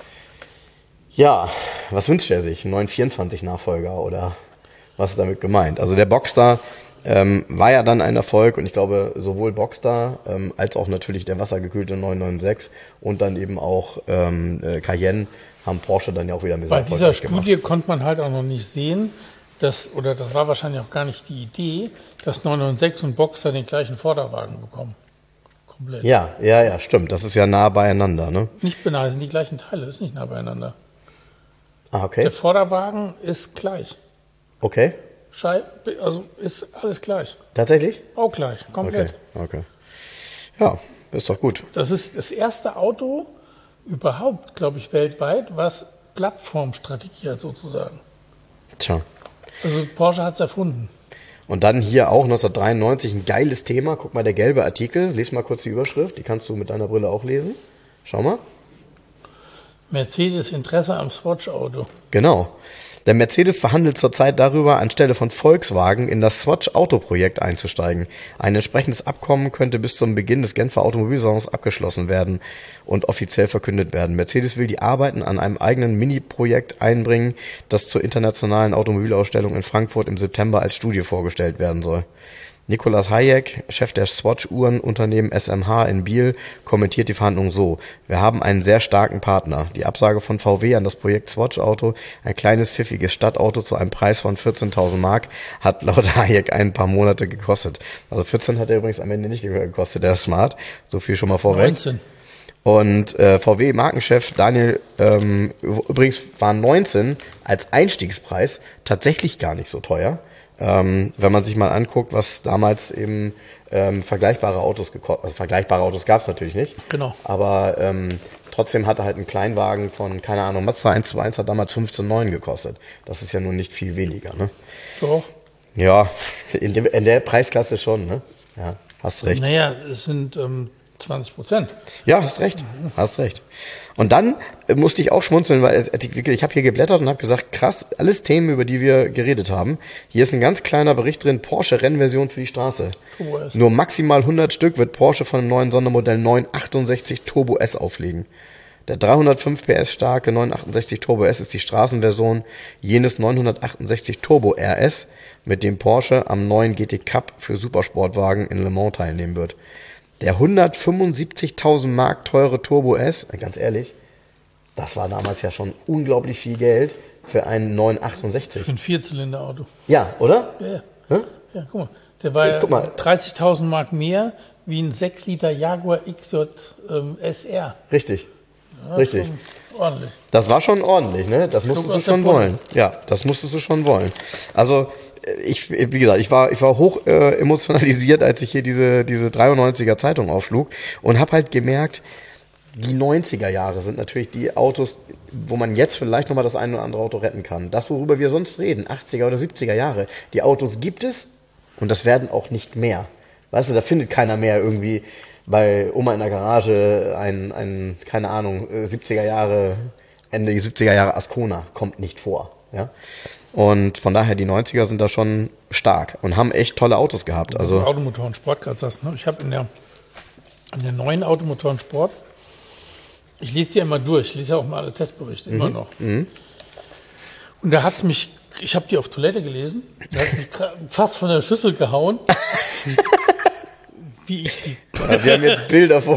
Ja, was wünscht er sich? Einen neuen vierundzwanzig-Nachfolger oder was ist damit gemeint? Also der Boxster ähm, war ja dann ein Erfolg und ich glaube sowohl Boxster ähm, als auch natürlich der wassergekühlte neun neun sechs und dann eben auch ähm, äh, Cayenne haben Porsche dann ja auch wieder mit Bei dieser Studie konnte man halt auch noch nicht sehen, dass, oder das war wahrscheinlich auch gar nicht die Idee, dass neun neun sechs und Boxster den gleichen Vorderwagen bekommen. Komplett. Ja, ja, ja, stimmt. Das ist ja nah beieinander, ne? Nicht beinahe, sind die gleichen Teile, ist nicht nah beieinander. Ah, okay. Der Vorderwagen ist gleich. Okay. Schei- also ist alles gleich. Tatsächlich? Auch gleich, komplett. Okay, okay. Ja, ist doch gut. Das ist das erste Auto überhaupt, glaube ich, weltweit, was Plattformstrategie hat sozusagen. Tja. Also Porsche hat es erfunden. Und dann hier auch neunzehnhundertdreiundneunzig ein geiles Thema. Guck mal, der gelbe Artikel. Lies mal kurz die Überschrift. Die kannst du mit deiner Brille auch lesen. Schau mal. Mercedes Interesse am Swatch-Auto. Genau. Der Mercedes verhandelt zurzeit darüber, anstelle von Volkswagen in das Swatch-Auto-Projekt einzusteigen. Ein entsprechendes Abkommen könnte bis zum Beginn des Genfer Automobilsalons abgeschlossen werden und offiziell verkündet werden. Mercedes will die Arbeiten an einem eigenen Mini-Projekt einbringen, das zur internationalen Automobilausstellung in Frankfurt im September als Studie vorgestellt werden soll. Nicolas Hayek, Chef der Swatch-Uhrenunternehmen S M H in Biel, kommentiert die Verhandlungen so: Wir haben einen sehr starken Partner. Die Absage von V W an das Projekt Swatch-Auto, ein kleines, pfiffiges Stadtauto zu einem Preis von vierzehntausend Mark, hat laut Hayek ein paar Monate gekostet. Also vierzehn hat er übrigens am Ende nicht gekostet, der Smart. So viel schon mal vorweg. neunzehn. Und äh, V W-Markenchef Daniel, ähm, übrigens war neunzehn als Einstiegspreis tatsächlich gar nicht so teuer. Ähm, wenn man sich mal anguckt, was damals eben ähm, vergleichbare Autos gekostet, also vergleichbare Autos gab es natürlich nicht. Genau. Aber ähm, trotzdem hatte halt ein Kleinwagen von, keine Ahnung, Mazda eins zwei eins hat damals fünfzehn Komma neun gekostet. Das ist ja nun nicht viel weniger, ne? Doch. Ja, in, dem, in der Preisklasse schon, ne? Ja, hast recht. Naja, es sind ähm, zwanzig Prozent. Ja, hast recht, hast recht. Und dann äh, musste ich auch schmunzeln, weil es, ich habe hier geblättert und habe gesagt, krass, alles Themen, über die wir geredet haben. Hier ist ein ganz kleiner Bericht drin, Porsche Rennversion für die Straße. Turbo S. Nur maximal hundert Stück wird Porsche von dem neuen Sondermodell neun achtundsechzig Turbo S auflegen. Der dreihundertfünf P S starke neun achtundsechzig Turbo S ist die Straßenversion jenes neunhundertachtundsechzig Turbo R S, mit dem Porsche am neuen G T Cup für Supersportwagen in Le Mans teilnehmen wird. Der hundertfünfundsiebzigtausend Mark teure Turbo S, ganz ehrlich, das war damals ja schon unglaublich viel Geld für einen neun achtundsechzig. Für ein Vierzylinder-Auto. Ja, oder? Ja, ja. Hm? Ja, guck mal. Der war Ja, guck mal. ja dreißigtausend Mark mehr wie ein sechs Liter Jaguar X J ähm, S R. Richtig. Ja, Richtig. schon ordentlich. Das war schon ordentlich, ne? Das musstest Flug du aus der schon Pulle. wollen. Ja, das musstest du schon wollen. Also ich, wie gesagt, ich war, ich war hoch äh, emotionalisiert, als ich hier diese diese dreiundneunziger Zeitung aufschlug und habe halt gemerkt, die neunziger Jahre sind natürlich die Autos, wo man jetzt vielleicht nochmal das eine oder andere Auto retten kann. Das, worüber wir sonst reden, achtziger oder siebziger Jahre, die Autos gibt es und das werden auch nicht mehr. Weißt du, da findet keiner mehr irgendwie bei Oma in der Garage ein, ein keine Ahnung, siebziger Jahre, Ende siebziger Jahre Ascona, kommt nicht vor. Ja? Und von daher, die neunziger sind da schon stark und haben echt tolle Autos gehabt. Also Automotoren Sport gerade sagst, ne? Ich habe in der, in der neuen Automotoren Sport, ich lese die ja immer durch, ich lese ja auch mal alle Testberichte, immer noch. Mhm. Und da hat es mich, ich habe die auf Toilette gelesen, da hat mich gra- fast von der Schüssel gehauen, wie ich die ja, wir haben jetzt Bilder vor.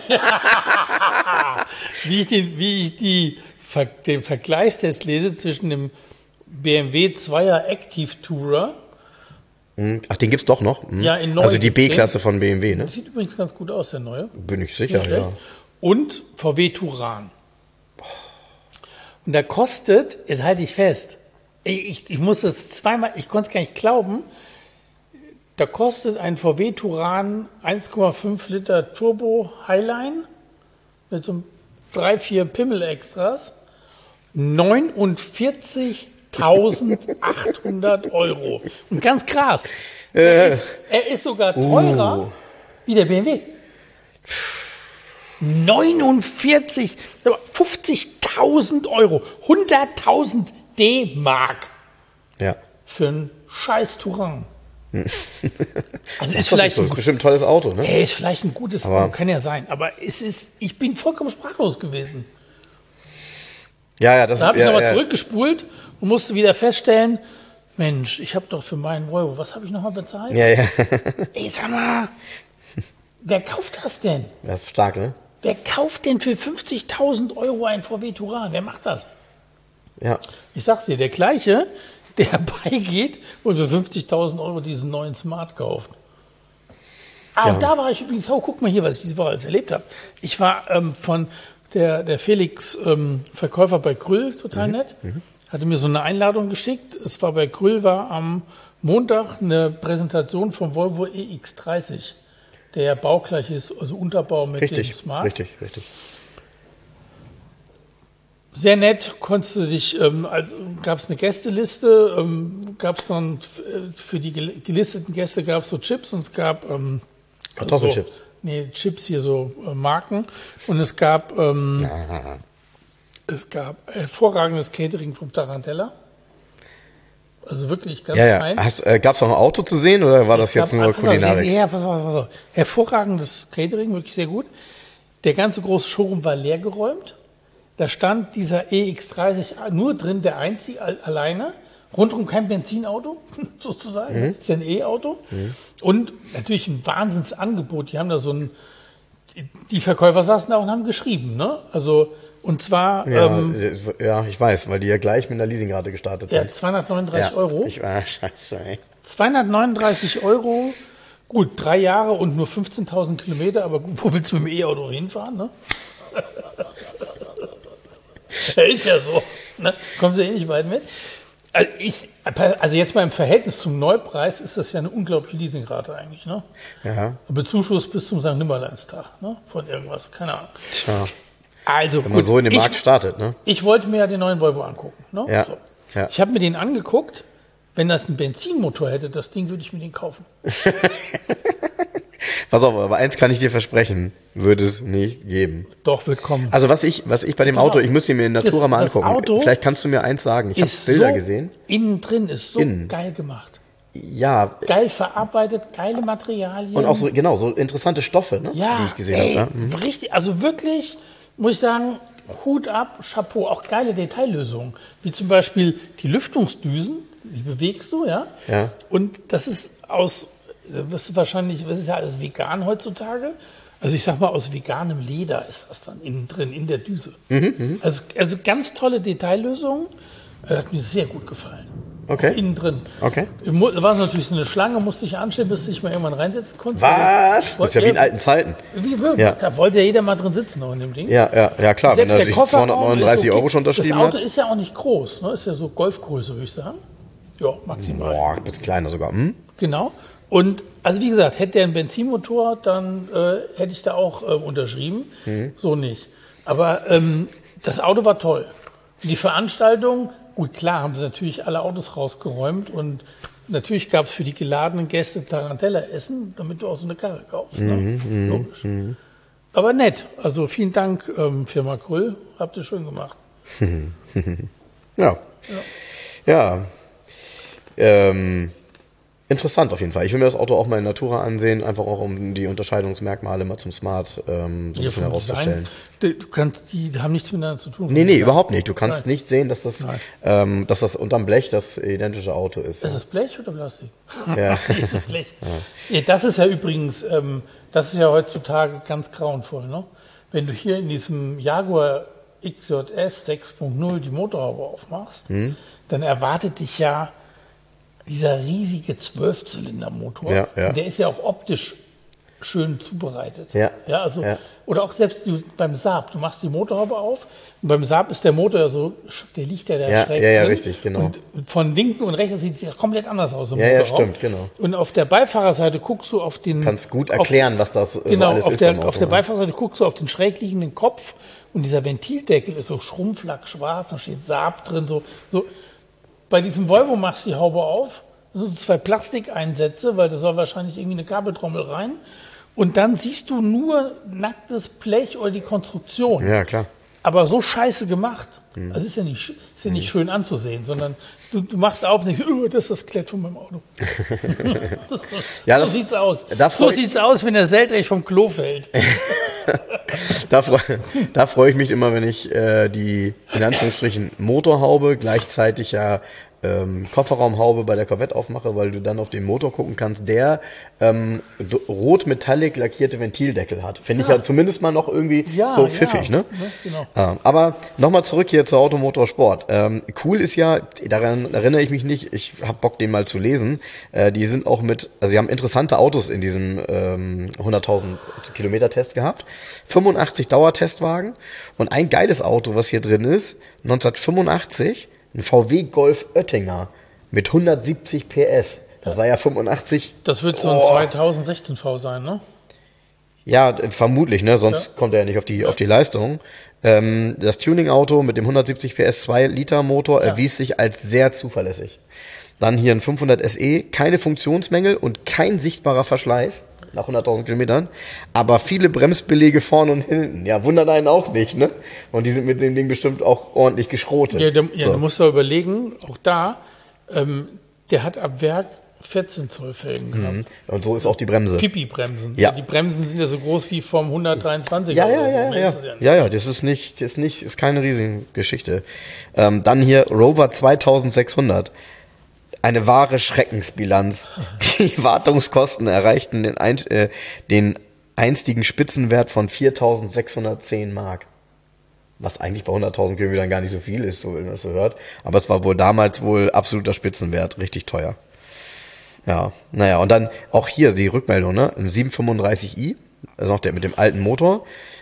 wie ich, den, wie ich die, Ver- den Vergleichstest lese zwischen dem B M W Zweier Active Tourer, Ach, den gibt's doch noch? Mhm. Ja, in neu Also die gibt's den. B-Klasse von B M W, ne? das sieht übrigens ganz gut aus, der neue, Bin ich sicher, Nicht ja. schlecht. Und V W Touran. Und da kostet, jetzt halte ich fest, ich, ich muss das zweimal, ich konnte es gar nicht glauben, da kostet ein V W Touran eins Komma fünf Liter Turbo Highline mit so einem drei, vier Pimmel-Extras neunundvierzigtausendachthundert Euro. Und ganz krass, er ist, er ist sogar teurer Uh. wie der B M W. neunundvierzig, fünfzigtausend Euro, hunderttausend D-Mark Ja. für einen scheiß Touran. Also Das ist ist, vielleicht so. ein, Ist bestimmt ein tolles Auto, ne? er ist vielleicht ein gutes Aber- Auto, kann ja sein, aber es ist, ich bin vollkommen sprachlos gewesen. Ja, ja, das Da habe ist ich ja, nochmal ja. zurückgespult und musste wieder feststellen, Mensch, ich habe doch für meinen Volvo, was habe ich nochmal bezahlt? Ja, ja. Ey, sag mal, wer kauft das denn? Das ist stark, ne? Wer kauft denn für fünfzigtausend Euro ein V W Touran? Wer macht das? Ja. Ich sag's dir, der gleiche, der beigeht und für fünfzigtausend Euro diesen neuen Smart kauft. Ah, Ja. und da war ich übrigens, oh, guck mal hier, was ich diese Woche alles erlebt habe. Ich war ähm, von der, der Felix ähm, Verkäufer bei Grüll, total nett, hatte mir so eine Einladung geschickt. Es war bei Grüll, war am Montag eine Präsentation vom Volvo E X dreißig, der ja baugleich ist, also Unterbau mit dem Richtig, Smart. richtig, richtig. Sehr nett, konntest du dich, ähm, also gab es eine Gästeliste, ähm, gab es dann äh, für die gel- gelisteten Gäste gab es so Chips und es gab ähm, Kartoffelchips. So, nee, Chips hier so äh, Marken und es gab ähm, es gab hervorragendes Catering vom Tarantella. Also wirklich ganz Ja, ja. fein. Hast, äh, gab's noch ein Auto zu sehen oder war das Es jetzt gab- nur pass auf, Kulinarik? Ja, pass auf, pass auf. Hervorragendes Catering, wirklich sehr gut. Der ganze große Showroom war leergeräumt. Da stand dieser E X dreißig nur drin, der einzige, al- alleine. Rundum kein Benzinauto, sozusagen. Mhm. Ist ja ein E-Auto. Und natürlich ein Wahnsinnsangebot. Die haben da so ein, die Verkäufer saßen da und haben geschrieben, ne? Also, und zwar, Ja, ähm, äh, ja, ich weiß, weil die ja gleich mit einer Leasingrate gestartet ja, sind. zweihundertneununddreißig Euro. Ich war scheiße, ey. zweihundertneununddreißig Euro, gut, drei Jahre und nur fünfzehntausend Kilometer, aber gut, wo willst du mit dem E-Auto hinfahren, ne? Ja, ist ja so, ne? Kommst du eh nicht weit mit. Also, ich, also jetzt mal im Verhältnis zum Neupreis ist das ja eine unglaubliche Leasingrate eigentlich, ne? Ja. Bezuschuss bis zum Sankt Nimmerleinstag, ne? Von irgendwas, keine Ahnung. Tja. Also, Wenn man gut, so in den ich, Markt startet, ne? Ich wollte mir ja den neuen Volvo angucken, ne? Ja. So. Ja. Ich habe mir den angeguckt. Wenn das einen Benzinmotor hätte, das Ding, würde ich mir den kaufen. Pass auf, aber eins kann ich dir versprechen, würde es nicht geben. Doch, wird kommen. Also was ich, was ich bei dem Pass Auto, auf, ich muss mir in Natura das- mal das angucken. Auto Vielleicht kannst du mir eins sagen. Ich habe Bilder so, gesehen. Innen drin ist so Innen. geil gemacht. Ja. Geil verarbeitet, geile Materialien. Und auch so, genau, so interessante Stoffe, ne? ja, die ich gesehen ey, habe. Ja. Mhm. richtig, also wirklich, muss ich sagen, Hut ab, Chapeau, auch geile Detaillösungen. Wie zum Beispiel die Lüftungsdüsen, die bewegst du, ja? Ja. Und das ist aus, das wirst du wahrscheinlich, das ist ja alles vegan heutzutage. Also ich sag mal, aus veganem Leder ist das dann innen drin, in der Düse. Mhm, also, also ganz tolle Detaillösungen. Das hat mir sehr gut gefallen. Okay. Auch innen drin. Okay. Da war natürlich so eine Schlange, musste ich anstellen, bis ich mal irgendwann reinsetzen konnte. Was? Das ist ja wie in Ja, alten Zeiten. Wie, wie, Ja. Da wollte ja jeder mal drin sitzen noch in dem Ding. Ja, ja, ja klar, wenn Selbst er der sich Kofferraum zweihundertneununddreißig ist okay. Euro schon unterschrieben Das Auto hat. ist ja auch nicht groß, ne? Ist ja so Golfgröße, würde ich sagen. Ja, maximal. Boah, ein bisschen kleiner sogar. Hm? Genau. Und also wie gesagt, hätte der einen Benzinmotor, dann äh, hätte ich da auch äh, unterschrieben. Mhm. So nicht. Aber ähm, das Auto war toll. Und die Veranstaltung, gut, klar, haben sie natürlich alle Autos rausgeräumt und natürlich gab es für die geladenen Gäste Tarantella-Essen, damit du auch so eine Karre kaufst. Ne? Mhm, Logisch. Aber nett. Also vielen Dank, ähm, Firma Grüll. Habt ihr schön gemacht. Ja. Ja. ja. Ähm, interessant auf jeden Fall. Ich will mir das Auto auch mal in Natura ansehen, einfach auch um die Unterscheidungsmerkmale mal zum Smart ähm, so ein bisschen vom herauszustellen. Design, du kannst, die haben nichts miteinander zu tun. Nee, nee, überhaupt nicht. Du kannst Nein. nicht sehen, dass das, Nein. ähm, dass das unterm Blech das identische Auto ist. Ist ja. es Blech oder Plastik? Ja. Das ist Blech. Ja. Das ist ja übrigens, ähm, das ist ja heutzutage ganz grauenvoll. Ne? Wenn du hier in diesem Jaguar X J S sechs Punkt null die Motorhaube aufmachst, Hm. dann erwartet dich ja dieser riesige Zwölfzylindermotor. Ja, ja. Der ist ja auch optisch schön zubereitet. Ja. Ja, also, Ja. Oder auch selbst du, beim Saab, du machst die Motorhaube auf und beim Saab ist der Motor ja so, der liegt ja da Ja, schräg ja, ja, drin. richtig, genau. Und von linken und rechts sieht es ja komplett anders aus im Ja, ja, Motorraum. stimmt, genau. Und auf der Beifahrerseite guckst du auf den... Kannst gut auf- erklären, was das äh, Genau, so alles auf ist der, beim Auto. auf der ne? Beifahrerseite guckst du auf den schräg liegenden Kopf und dieser Ventildeckel ist so schrumpflack schwarz, da steht Saab drin. So, so. Bei diesem Volvo machst du die Haube auf, so zwei Plastikeinsätze, weil da soll wahrscheinlich irgendwie eine Kabeltrommel rein. Und dann siehst du nur nacktes Blech oder die Konstruktion. Ja, klar. Aber so scheiße gemacht. Mhm. Also ist ja nicht, ist ja nicht schön anzusehen, sondern du, du machst auf und denkst, oh, das ist das Klett von meinem Auto. Ja, so das- sieht's aus. da So freu ich- sieht's aus, wenn der Seltrecht vom Klo fällt. Da freue da freu ich mich immer, wenn ich äh, die, in Anführungsstrichen, Motorhaube gleichzeitig ja ähm, Kofferraumhaube bei der Corvette aufmache, weil du dann auf den Motor gucken kannst, der ähm, d- rot-metallic lackierte Ventildeckel hat. Finde ich ja zumindest mal noch irgendwie Ja, so ja, pfiffig, ne? ne, genau. Ja, aber nochmal zurück hier zur Automotorsport. Ähm, cool ist ja, daran erinnere ich mich nicht, ich habe Bock, den mal zu lesen. Äh, die sind auch mit, also sie haben interessante Autos in diesem ähm, hunderttausend Kilometer Test gehabt. fünfundachtzig Dauertestwagen und ein geiles Auto, was hier drin ist, neunzehnhundertfünfundachtzig, ein V W Golf Oettinger mit hundertsiebzig P S. Das war ja fünfundachtzig. Das wird so ein Oh. zweitausendsechzehn V sein, ne? Ja, äh, vermutlich, ne? Sonst Ja. kommt er ja nicht auf die, auf die Leistung. Ähm, das Tuning-Auto mit dem hundertsiebzig P S zwei Liter Motor Ja. erwies sich als sehr zuverlässig. Dann hier ein fünfhundert S E, keine Funktionsmängel und kein sichtbarer Verschleiß nach hunderttausend Kilometern, aber viele Bremsbeläge vorne und hinten. Ja, wundert einen auch nicht, ne? Und die sind mit dem Ding bestimmt auch ordentlich geschrotet. Ja, da, ja So. du musst doch überlegen, auch da, ähm, der hat ab Werk vierzehn Zoll Felgen gehabt. Mhm. Und so ist auch die Bremse. Pipi-Bremsen. Ja. Die Bremsen sind ja so groß wie vom hundertdreiundzwanziger Ja, ja, oder so. ja, Mehr ja. ist das ja nicht. Ja, ja, das ist nicht, das ist nicht, ist keine riesige Geschichte. Ähm, dann hier Rover zweitausendsechshundert. Eine wahre Schreckensbilanz. Die Wartungskosten erreichten den, ein, äh, den einstigen Spitzenwert von viertausendsechshundertzehn Mark. Was eigentlich bei hunderttausend Kilometern gar nicht so viel ist, so wenn man das so hört. Aber es war wohl damals wohl absoluter Spitzenwert, richtig teuer. Ja, naja, und dann auch hier die Rückmeldung, ne? Ein siebenhundertfünfunddreißig i, also noch der mit dem alten Motor,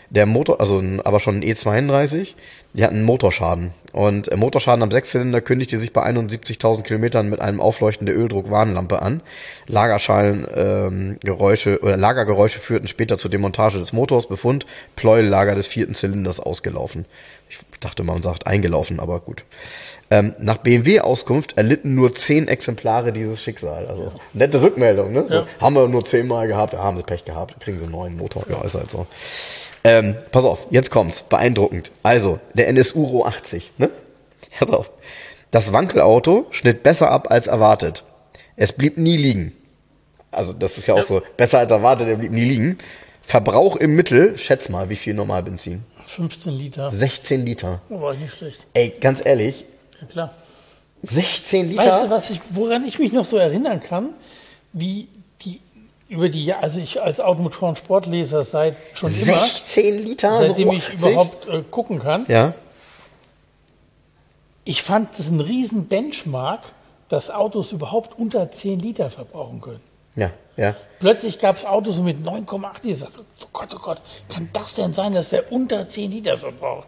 der Motor, also ein, aber schon ein E zweiunddreißig, die hatten einen Motorschaden. Und äh, Motorschaden am Sechszylinder kündigte sich bei einundsiebzigtausend Kilometern mit einem Aufleuchten der Öldruck-Warnlampe an. Lagerschalen, ähm, Geräusche oder Lagergeräusche führten später zur Demontage des Motors. Befund, Pleuellager des vierten Zylinders ausgelaufen. Ich dachte, man sagt eingelaufen, aber gut. Ähm, nach B M W-Auskunft erlitten nur zehn Exemplare dieses Schicksal. Also nette Rückmeldung, ne? So, Ja. haben wir nur zehnmal gehabt, ja, haben sie Pech gehabt, kriegen sie einen neuen Motor. Ja, ist halt so. Ähm, pass auf, jetzt kommt's. Beeindruckend. Also, der N S U R O achtzig, ne? Pass auf. Das Wankelauto schnitt besser ab als erwartet. Es blieb nie liegen. Also, das ist ja auch Ja. so. Besser als erwartet, er blieb nie liegen. Verbrauch im Mittel, schätz mal, wie viel Normalbenzin? fünfzehn Liter. sechzehn Liter. Oh, war nicht schlecht. Ey, ganz ehrlich, Ja, klar. sechzehn Liter? Weißt du, was ich, woran ich mich noch so erinnern kann? Wie die über die Jahre, also ich als Automotoren-Sportleser seit schon immer, sechzehn Liter? seitdem Euro ich achtzig? überhaupt äh, gucken kann, Ja. ich fand das ein riesen Benchmark, dass Autos überhaupt unter zehn Liter verbrauchen können. Ja, ja. Plötzlich gab es Autos mit neun Komma acht Liter. Ich sagte, oh Gott, oh Gott, kann das denn sein, dass der unter zehn Liter verbraucht?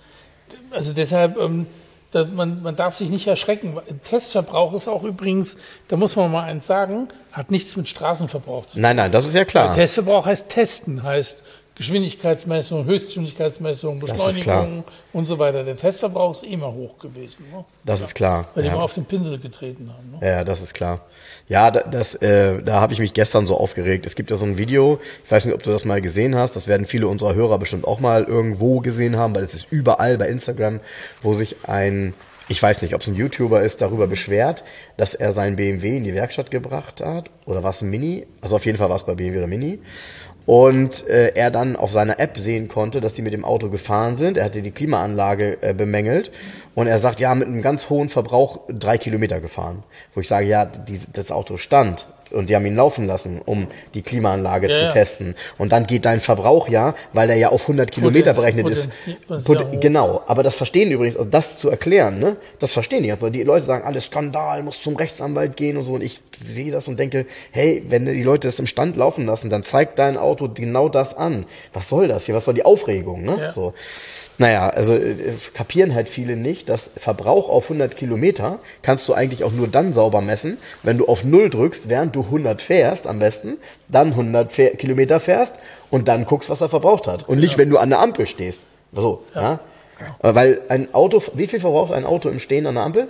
Also deshalb, ähm, das, man, man darf sich nicht erschrecken. Testverbrauch ist auch übrigens, da muss man mal eins sagen, hat nichts mit Straßenverbrauch zu tun. Nein, nein, das ist ja klar. Testverbrauch heißt Testen, heißt Geschwindigkeitsmessung, Höchstgeschwindigkeitsmessung, Das ist klar. Beschleunigung und so weiter. Der Testverbrauch ist immer hoch gewesen, ne? Das ist klar. Weil die Ja. mal auf den Pinsel getreten haben. Ne? Ja, das ist klar. Ja, da, das, äh, da habe ich mich gestern so aufgeregt. Es gibt ja so ein Video, ich weiß nicht, ob du das mal gesehen hast, das werden viele unserer Hörer bestimmt auch mal irgendwo gesehen haben, weil es ist überall bei Instagram, wo sich ein, ich weiß nicht, ob es ein YouTuber ist, darüber beschwert, dass er sein B M W in die Werkstatt gebracht hat. Oder war es ein Mini? Also auf jeden Fall war es bei B M W oder Mini. Und äh, er dann auf seiner App sehen konnte, dass die mit dem Auto gefahren sind. Er hatte die Klimaanlage äh, bemängelt. Und er sagt, ja, mit einem ganz hohen Verbrauch drei Kilometer gefahren. Wo ich sage, ja, die, das Auto stand. Und die haben ihn laufen lassen, um die Klimaanlage Ja, zu ja. testen. Und dann geht dein Verbrauch ja, weil der ja auf hundert Kilometer Potenz- berechnet ist. Potenz- Pot ja hoch. genau, aber das verstehen übrigens, also das zu erklären, ne, das verstehen die. Also die Leute sagen, alles Skandal, muss zum Rechtsanwalt gehen und so. Und ich sehe das und denke, hey, wenn die Leute das im Stand laufen lassen, dann zeigt dein Auto genau das an. Was soll das hier? Was soll die Aufregung? Ne? Ja. So. Naja, also äh, kapieren halt viele nicht, dass Verbrauch auf hundert Kilometer kannst du eigentlich auch nur dann sauber messen, wenn du auf Null drückst, während du hundert fährst am besten, dann hundert Fähr- Kilometer fährst und dann guckst, was er verbraucht hat. Und nicht, wenn du an der Ampel stehst. So, ja. Ja. Weil ein Auto, wie viel verbraucht ein Auto im Stehen an der Ampel?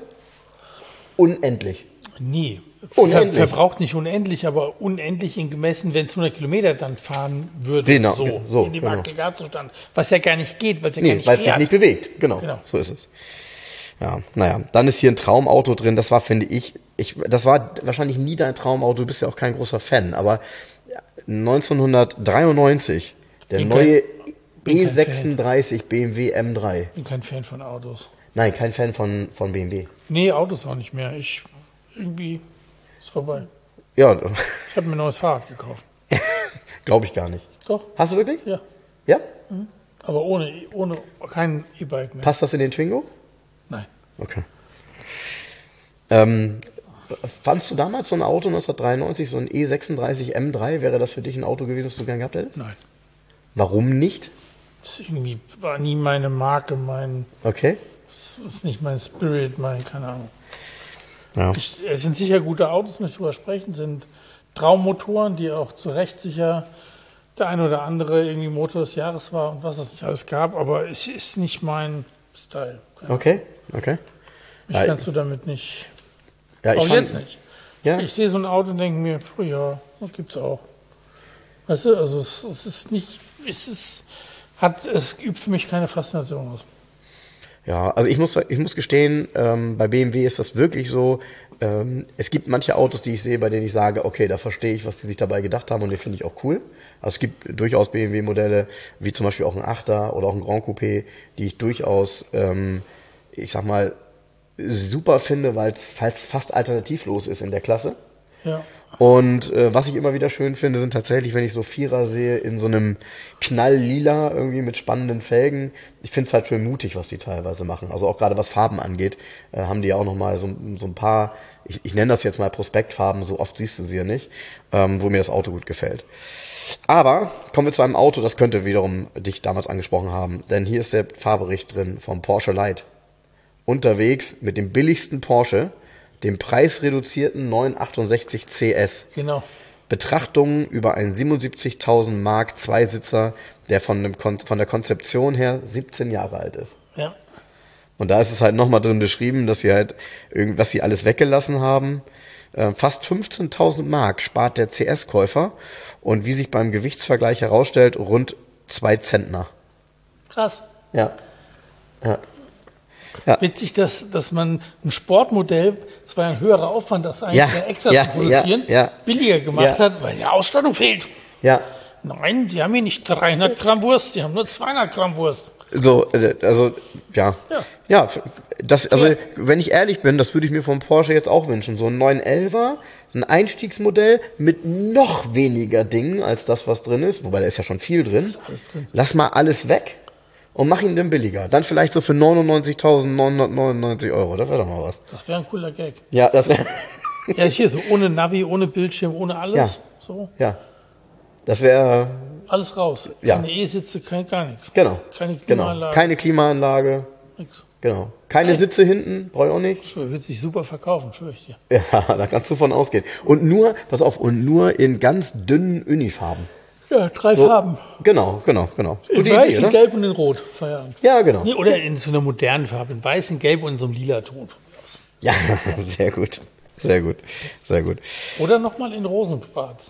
Unendlich. Nee, Unendlich. Ver verbraucht nicht unendlich, aber unendlich in gemessen, wenn es hundert Kilometer dann fahren würde, Genau, so, so, in dem genau. Aggregatzustand. Was ja gar nicht geht, weil es ja gar Nee, nicht weil es sich fährt. nicht bewegt. Genau, Genau. so ist es. Ja, naja, dann ist hier ein Traumauto drin. Das war, finde ich, ich, das war wahrscheinlich nie dein Traumauto. Du bist ja auch kein großer Fan, aber neunzehnhundertdreiundneunzig, der Bin neue kein- bin E kein sechsunddreißig B M W M drei. Ich bin kein Fan von Autos. Nein, kein Fan von, von B M W. Nee, Autos auch nicht mehr. Ich irgendwie ist vorbei. Ja, Ich habe mir ein neues Fahrrad gekauft. glaube ich gar nicht. Doch, Hast du wirklich? ja. Ja? Aber ohne, ohne kein E-Bike mehr. Passt das in den Twingo? Nein. Okay. Ähm, fandst du damals so ein Auto neunzehnhundertdreiundneunzig, so ein E sechsunddreißig M drei, wäre das für dich ein Auto gewesen, das du gern gehabt hättest? Nein. Warum nicht? Das ist irgendwie war nie meine Marke, mein, Okay. das ist nicht mein Spirit, mein, keine Ahnung. Ja. Ich, es sind sicher gute Autos, müssen wir drüber sprechen, sind Traummotoren, die auch zu Recht sicher der ein oder andere irgendwie Motor des Jahres war und was es nicht alles gab, aber es ist nicht mein Style. Keine Ahnung. Okay, okay. Mich Ja, kannst du damit nicht. Ja, ich auch fand, jetzt nicht. Ja, Ich sehe so ein Auto und denke mir, oh ja, das gibt's auch. Weißt du, also es, es ist nicht, es ist, hat, es übt für mich keine Faszination aus. ja, also ich muss, ich muss gestehen, ähm, bei B M W ist das wirklich so, ähm, es gibt manche Autos, die ich sehe, bei denen ich sage, okay, da verstehe ich, was die sich dabei gedacht haben und die finde ich auch cool. Also es gibt durchaus B M W-Modelle, wie zum Beispiel auch ein Achter oder auch ein Grand Coupé, die ich durchaus, ähm, ich sag mal, super finde, weil es fast alternativlos ist in der Klasse. Ja. Und äh, was ich immer wieder schön finde, sind tatsächlich, wenn ich so Vierer sehe, in so einem Knalllila, irgendwie mit spannenden Felgen. Ich finde es halt schön mutig, was die teilweise machen. Also auch gerade was Farben angeht, äh, haben die ja auch nochmal so, so ein paar, ich, ich nenne das jetzt mal Prospektfarben, so oft siehst du sie ja nicht, ähm, wo mir das Auto gut gefällt. Aber kommen wir zu einem Auto, das könnte wiederum dich damals angesprochen haben. Denn hier ist der Fahrbericht drin vom Porsche Lite. Unterwegs mit dem billigsten Porsche, dem preisreduzierten neunhundertachtundsechzig C S. Genau. Betrachtungen über einen siebenundsiebzigtausend Mark Zweisitzer, der von, dem Kon- von der Konzeption her siebzehn Jahre alt ist. Ja. Und da ist es halt nochmal drin beschrieben, dass sie halt irgendwas sie alles weggelassen haben. Äh, fast fünfzehntausend Mark spart der C S-Käufer und wie sich beim Gewichtsvergleich herausstellt, rund zwei Zentner. Krass. Ja. Ja. Witzig, dass, dass man ein Sportmodell, das war ja ein höherer Aufwand, das eigentlich Ja, extra ja, zu produzieren, ja, ja. billiger gemacht Ja. hat, weil die Ausstattung fehlt. Ja. Nein, Sie haben hier nicht dreihundert Gramm Wurst, Sie haben nur zweihundert Gramm Wurst. So, äh, also, ja. Ja. Ja, f- das, also, wenn ich ehrlich bin, das würde ich mir vom Porsche jetzt auch wünschen. So ein neun elfer, ein Einstiegsmodell mit noch weniger Dingen als das, was drin ist. Wobei, da ist ja schon viel drin. alles drin. Lass mal alles weg und mach ihn dann billiger. Dann vielleicht so für neunundneunzigtausendneunhundertneunundneunzig Euro. Das wäre doch mal was. Das wäre ein cooler Gag. Ja, das wäre, Ja, hier so ohne Navi, ohne Bildschirm, ohne alles. Ja. So, ja. Das wäre, alles raus. Ja. Keine E-Sitze, kein, gar nichts. genau. Keine Genau. Klimaanlage. Keine Klimaanlage. Nix. Genau. Keine Sitze hinten, brauche ich auch nicht. Schwör, wird sich super verkaufen, schwöre ich dir. Ja, da kannst du von ausgehen. Und nur, pass auf, und nur in ganz dünnen Unifarben. Ja, drei So, Farben. Genau, genau, genau. In Gute weiß, Idee, in oder? Gelb und in Rot. Feierabend. Ja, genau. Nee, oder in so einer modernen Farbe. In Weiß, in Gelb und in so einem lila Ton. von mir aus. Ja, sehr gut. Sehr gut. Sehr gut. Oder nochmal in Rosenquarz.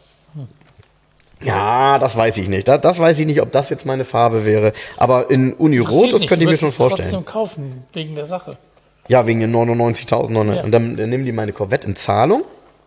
Ja, das weiß ich nicht. Das, das weiß ich nicht, ob das jetzt meine Farbe wäre. Aber in Unirot, Interessiert das nicht, könnte ich du mir schon würdest es vorstellen. trotzdem kaufen, wegen der Sache. Ja, wegen den neunundneunzigtausend. Ja. Und dann, dann nehmen die meine Corvette in Zahlung.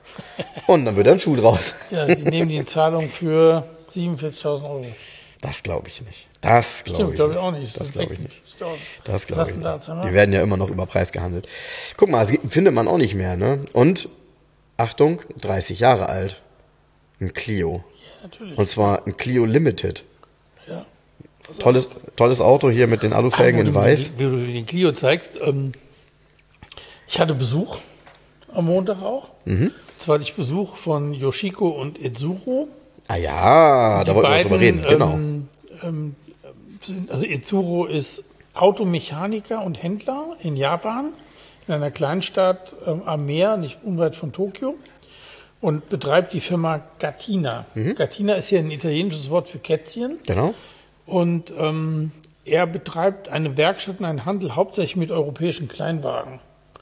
Und dann wird ein Schuh draus. Ja, die nehmen die in Zahlung für siebenundvierzigtausend Euro. Das glaube ich nicht. Das glaube Stimmt, ich glaube ich nicht. auch nicht. Das, Das sind glaube ich nicht. sechsundvierzigtausend. Das Was glaube hast ich du da, nicht. sag mal? Die werden ja immer noch über Preis gehandelt. Guck mal, das findet man auch nicht mehr, ne? Und, Achtung, dreißig Jahre alt. Ein Clio. Ja, natürlich. Und zwar ein Clio Limited. Ja. Tolles, tolles Auto hier mit den Alufelgen Ah, wo in du weiß. mir- Wie du mir den Clio zeigst. Ähm, ich hatte Besuch am Montag auch. Mhm. Und zwar hatte ich Besuch von Yoshiko und Itsuro. Ah ja, da Die wollten wir drüber reden. Genau. Ähm, ähm, sind, also Itsuro ist Automechaniker und Händler in Japan, in einer Kleinstadt ähm, am Meer, nicht unweit von Tokio, und betreibt die Firma Gattina. Mhm. Gattina ist ja ein italienisches Wort für Kätzchen. Genau. Und ähm, er betreibt eine Werkstatt und einen Handel hauptsächlich mit europäischen Kleinwagen.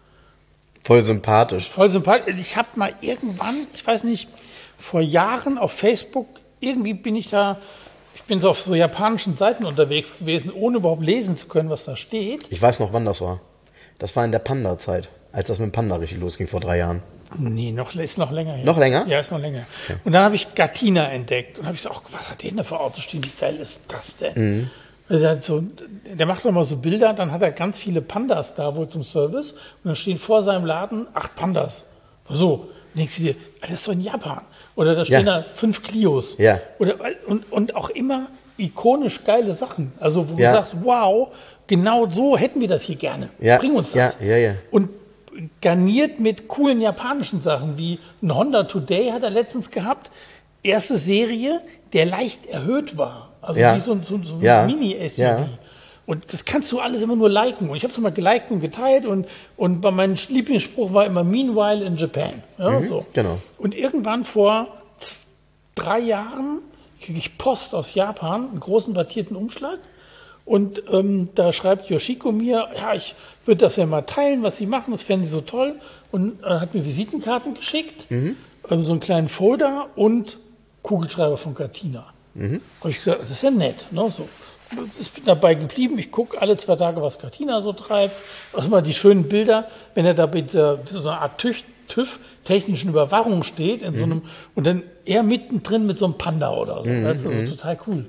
Voll sympathisch. Voll sympathisch. Ich habe mal irgendwann, ich weiß nicht, vor Jahren auf Facebook, irgendwie bin ich da, ich bin so auf so japanischen Seiten unterwegs gewesen, ohne überhaupt lesen zu können, was da steht. Ich weiß noch, wann das war. Das war in der Panda-Zeit, als das mit dem Panda richtig losging vor drei Jahren. Nee, noch, ist noch länger her. Noch länger? Ja, ist noch länger. Und dann habe ich Gattina entdeckt und habe ich gesagt, oh, was hat der denn für Autos stehen? Wie geil ist das denn? Mhm. Also der, hat so, der macht doch mal so Bilder, dann hat er ganz viele Pandas da wohl zum Service und dann stehen vor seinem Laden acht Pandas. So, denkst du dir, das ist doch in Japan. Oder da stehen Ja. da fünf Clios. Ja. Oder, und, und auch immer ikonisch geile Sachen. Also wo Ja. du sagst, wow, genau so hätten wir das hier gerne. Ja. Bring uns das. Ja, ja, ja. Und garniert mit coolen japanischen Sachen, wie ein Honda Today hat er letztens gehabt. Erste Serie, der leicht erhöht war. Also Ja. wie so ein, so, ein- so ein Ja. Mini-S U V. Ja. Und das kannst du alles immer nur liken. Und ich habe es immer geliked und geteilt. Und, und bei meinem Lieblingsspruch war immer Meanwhile in Japan. Ja, so. genau. Und irgendwann vor z- drei Jahren kriege ich Post aus Japan, einen großen wattierten Umschlag. Und ähm, da schreibt Yoshiko mir, ja, ich würde das ja mal teilen, was sie machen, das fänden sie so toll. Und äh, hat mir Visitenkarten geschickt, ähm, so einen kleinen Folder und Kugelschreiber von Gattina. Mhm. Habe ich gesagt, das ist ja nett. Ne? So. Ich bin dabei geblieben, ich gucke alle zwei Tage, was Gattina so treibt. Also mal die schönen Bilder, wenn er da mit äh, so einer Art TÜV, TÜV technischen Überwachung steht, in so einem, und dann er mittendrin mit so einem Panda oder so. Das ist also total cool.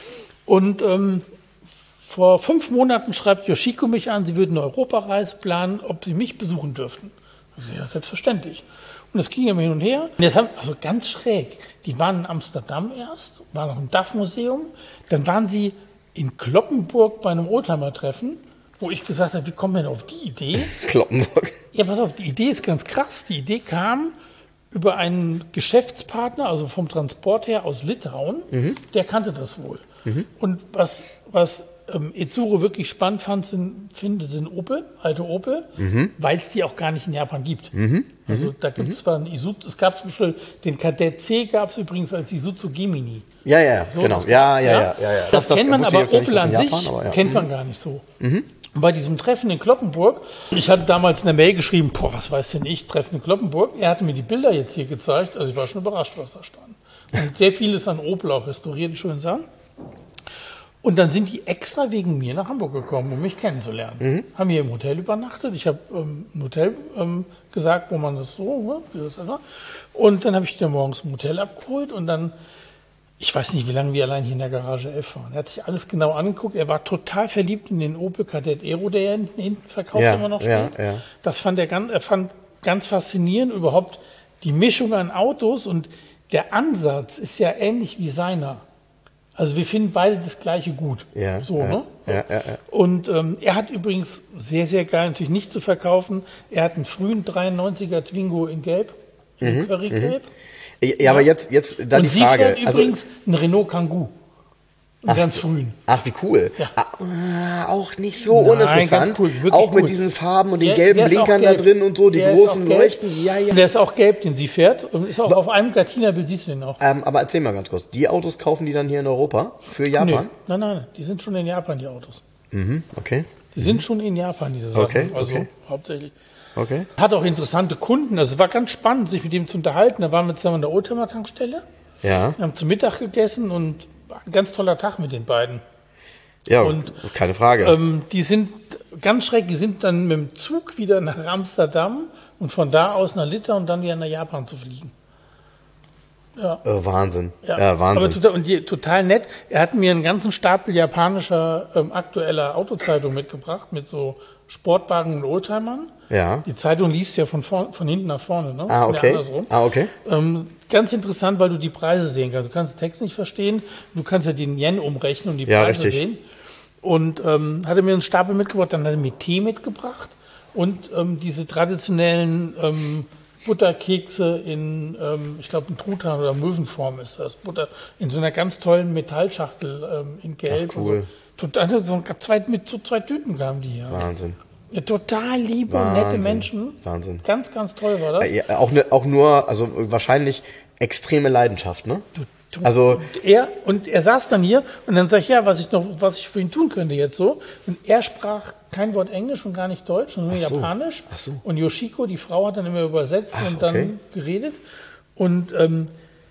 Und ähm, vor fünf Monaten schreibt Yoshiko mich an, sie würden eine Europareise planen, ob sie mich besuchen dürften. Ich sage, ja, selbstverständlich. Und das ging immer hin und her. Und jetzt haben, also ganz schräg, die waren in Amsterdam erst, waren noch im D A F-Museum, dann waren sie in Kloppenburg bei einem Oldtimer-Treffen, wo ich gesagt habe, wie kommen wir denn auf die Idee? Kloppenburg. Ja, pass auf, die Idee ist ganz krass. Die Idee kam, über einen Geschäftspartner, also vom Transport her aus Litauen, mhm. der kannte das wohl. Mhm. Und was, was ähm, Itsuro wirklich spannend fand, sind, finde, sind Opel, alte Opel, mhm. weil es die auch gar nicht in Japan gibt. Mhm. Also da gibt es mhm. zwar einen Isuzu, es gab zum Beispiel den Kadett C, gab es übrigens als Isuzu Gemini. Ja, ja, so, genau. Ja, ja, ja, ja, ja. Das, das kennt man, aber Opel nicht, an sich Japan, aber, ja. kennt man gar nicht so. Mhm. Und bei diesem Treffen in Cloppenburg, ich hatte damals eine Mail geschrieben, boah, was weiß denn ich, Treffen in Cloppenburg. Er hatte mir die Bilder jetzt hier gezeigt, also ich war schon überrascht, was da stand. Und sehr vieles an Opel auch restauriert, schön Sachen. Und dann sind die extra wegen mir nach Hamburg gekommen, um mich kennenzulernen. Mhm. Haben hier im Hotel übernachtet. Ich habe ähm, ein Hotel ähm, gesagt, wo man das so, ne, wie das war. Und dann habe ich den morgens im Hotel abgeholt und dann, ich weiß nicht, wie lange wir allein hier in der Garage F waren. Er hat sich alles genau angeguckt. Er war total verliebt in den Opel Kadett Aero, der ja hinten, hinten verkauft ja, immer noch steht. Ja, ja. Das fand er ganz, er fand ganz faszinierend, überhaupt die Mischung an Autos, und der Ansatz ist ja ähnlich wie seiner. Also wir finden beide das Gleiche gut. Ja, so, ja, ne? Ja, ja, ja. Und ähm, er hat übrigens sehr, sehr geil, natürlich nicht zu verkaufen. Er hat einen frühen dreiundneunziger Twingo in Gelb, in Mhm, Currygelb. Ja, ja, aber jetzt, jetzt dann Und die sie Frage. fährt übrigens einen Renault Kangoo. Einen Ach, ganz frühen. Ach, wie cool. Ja. Ah, auch nicht so Nein, uninteressant. ganz cool, wirklich auch mit cool. diesen Farben und den Der- gelben der ist auch Blinkern da gelb. drin und so, die Der ist großen auch gelb. Leuchten. Ja, ja. Und der ist auch gelb, den sie fährt. Und ist auch auf einem Gardiner-Bild, siehst du den auch. Ähm, aber erzähl mal ganz kurz, die Autos kaufen die dann hier in Europa für Nee, Japan? nein, nein, die sind schon in Japan, die Autos. Mhm, okay. Die sind schon in Japan, diese Sachen. Okay, Also okay. hauptsächlich. Okay. Hat auch interessante Kunden. Also es war ganz spannend, sich mit dem zu unterhalten. Da waren wir zusammen an der Oldtimer-Tankstelle. Ja. Wir haben zum Mittag gegessen und war ein ganz toller Tag mit den beiden. Ja, Und, keine Frage. Ähm, die sind ganz schrecklich, die sind dann mit dem Zug wieder nach Amsterdam und von da aus nach Litauen und dann wieder nach Japan zu fliegen. Ja. Äh, Wahnsinn. Ja, Ja, Wahnsinn. Aber total, und die, total nett. Er hat mir einen ganzen Stapel japanischer ähm, aktueller Autozeitungen mitgebracht mit so Sportwagen und Oldtimern. Ja. Die Zeitung liest ja von, vor, von hinten nach vorne, ne? Ah, Von der okay. andersrum. Ah, okay. Ähm, ganz interessant, weil du die Preise sehen kannst. Du kannst den Text nicht verstehen, du kannst ja den Yen umrechnen und die Ja, Preise richtig. sehen. Und ähm, hat er mir einen Stapel mitgebracht, dann hat er mir Tee mitgebracht und ähm, diese traditionellen ähm, Butterkekse in, ähm, ich glaube, in Truthahn oder Möwenform ist das. Butter in so einer ganz tollen Metallschachtel ähm, in Gelb. Ach, cool. Und so. Total, so zwei, mit so zwei Tüten kamen die hier. Wahnsinn. Ja, total liebe und nette Wahnsinn. Menschen. Wahnsinn. Ganz, ganz toll war das. Ja, auch, ne, auch nur, also wahrscheinlich extreme Leidenschaft, ne? Du- Also, Und er, und er saß dann hier und dann sag ich, ja, was ich noch, was ich für ihn tun könnte jetzt so. Und er sprach kein Wort Englisch und gar nicht Deutsch, sondern nur Ach so. Japanisch. Ach so. Und Yoshiko, die Frau, hat dann immer übersetzt Ach, und dann okay. geredet. Und ähm,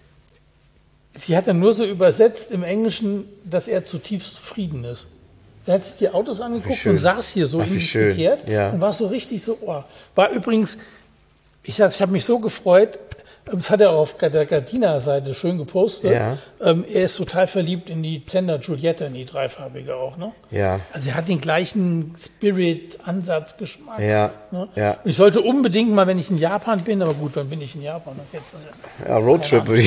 sie hat dann nur so übersetzt im Englischen, dass er zutiefst zufrieden ist. Er hat sich die Autos angeguckt schön. und saß hier so Ach, wie in sich schön. gekehrt Ja. und war so richtig so, oh. War übrigens, ich, also ich habe mich so gefreut, das hat er auf der Gardina-Seite schön gepostet. Ja. Ähm, er ist total verliebt in die Tender Giulietta, in die dreifarbige auch, ne? ja. Also er hat den gleichen Spirit, Ansatz, Geschmack. Ja, Ne? ja. Und ich sollte unbedingt mal, wenn ich in Japan bin, aber gut, wann bin ich in Japan? Jetzt ist ja, Ja, Roadtrip würde ich.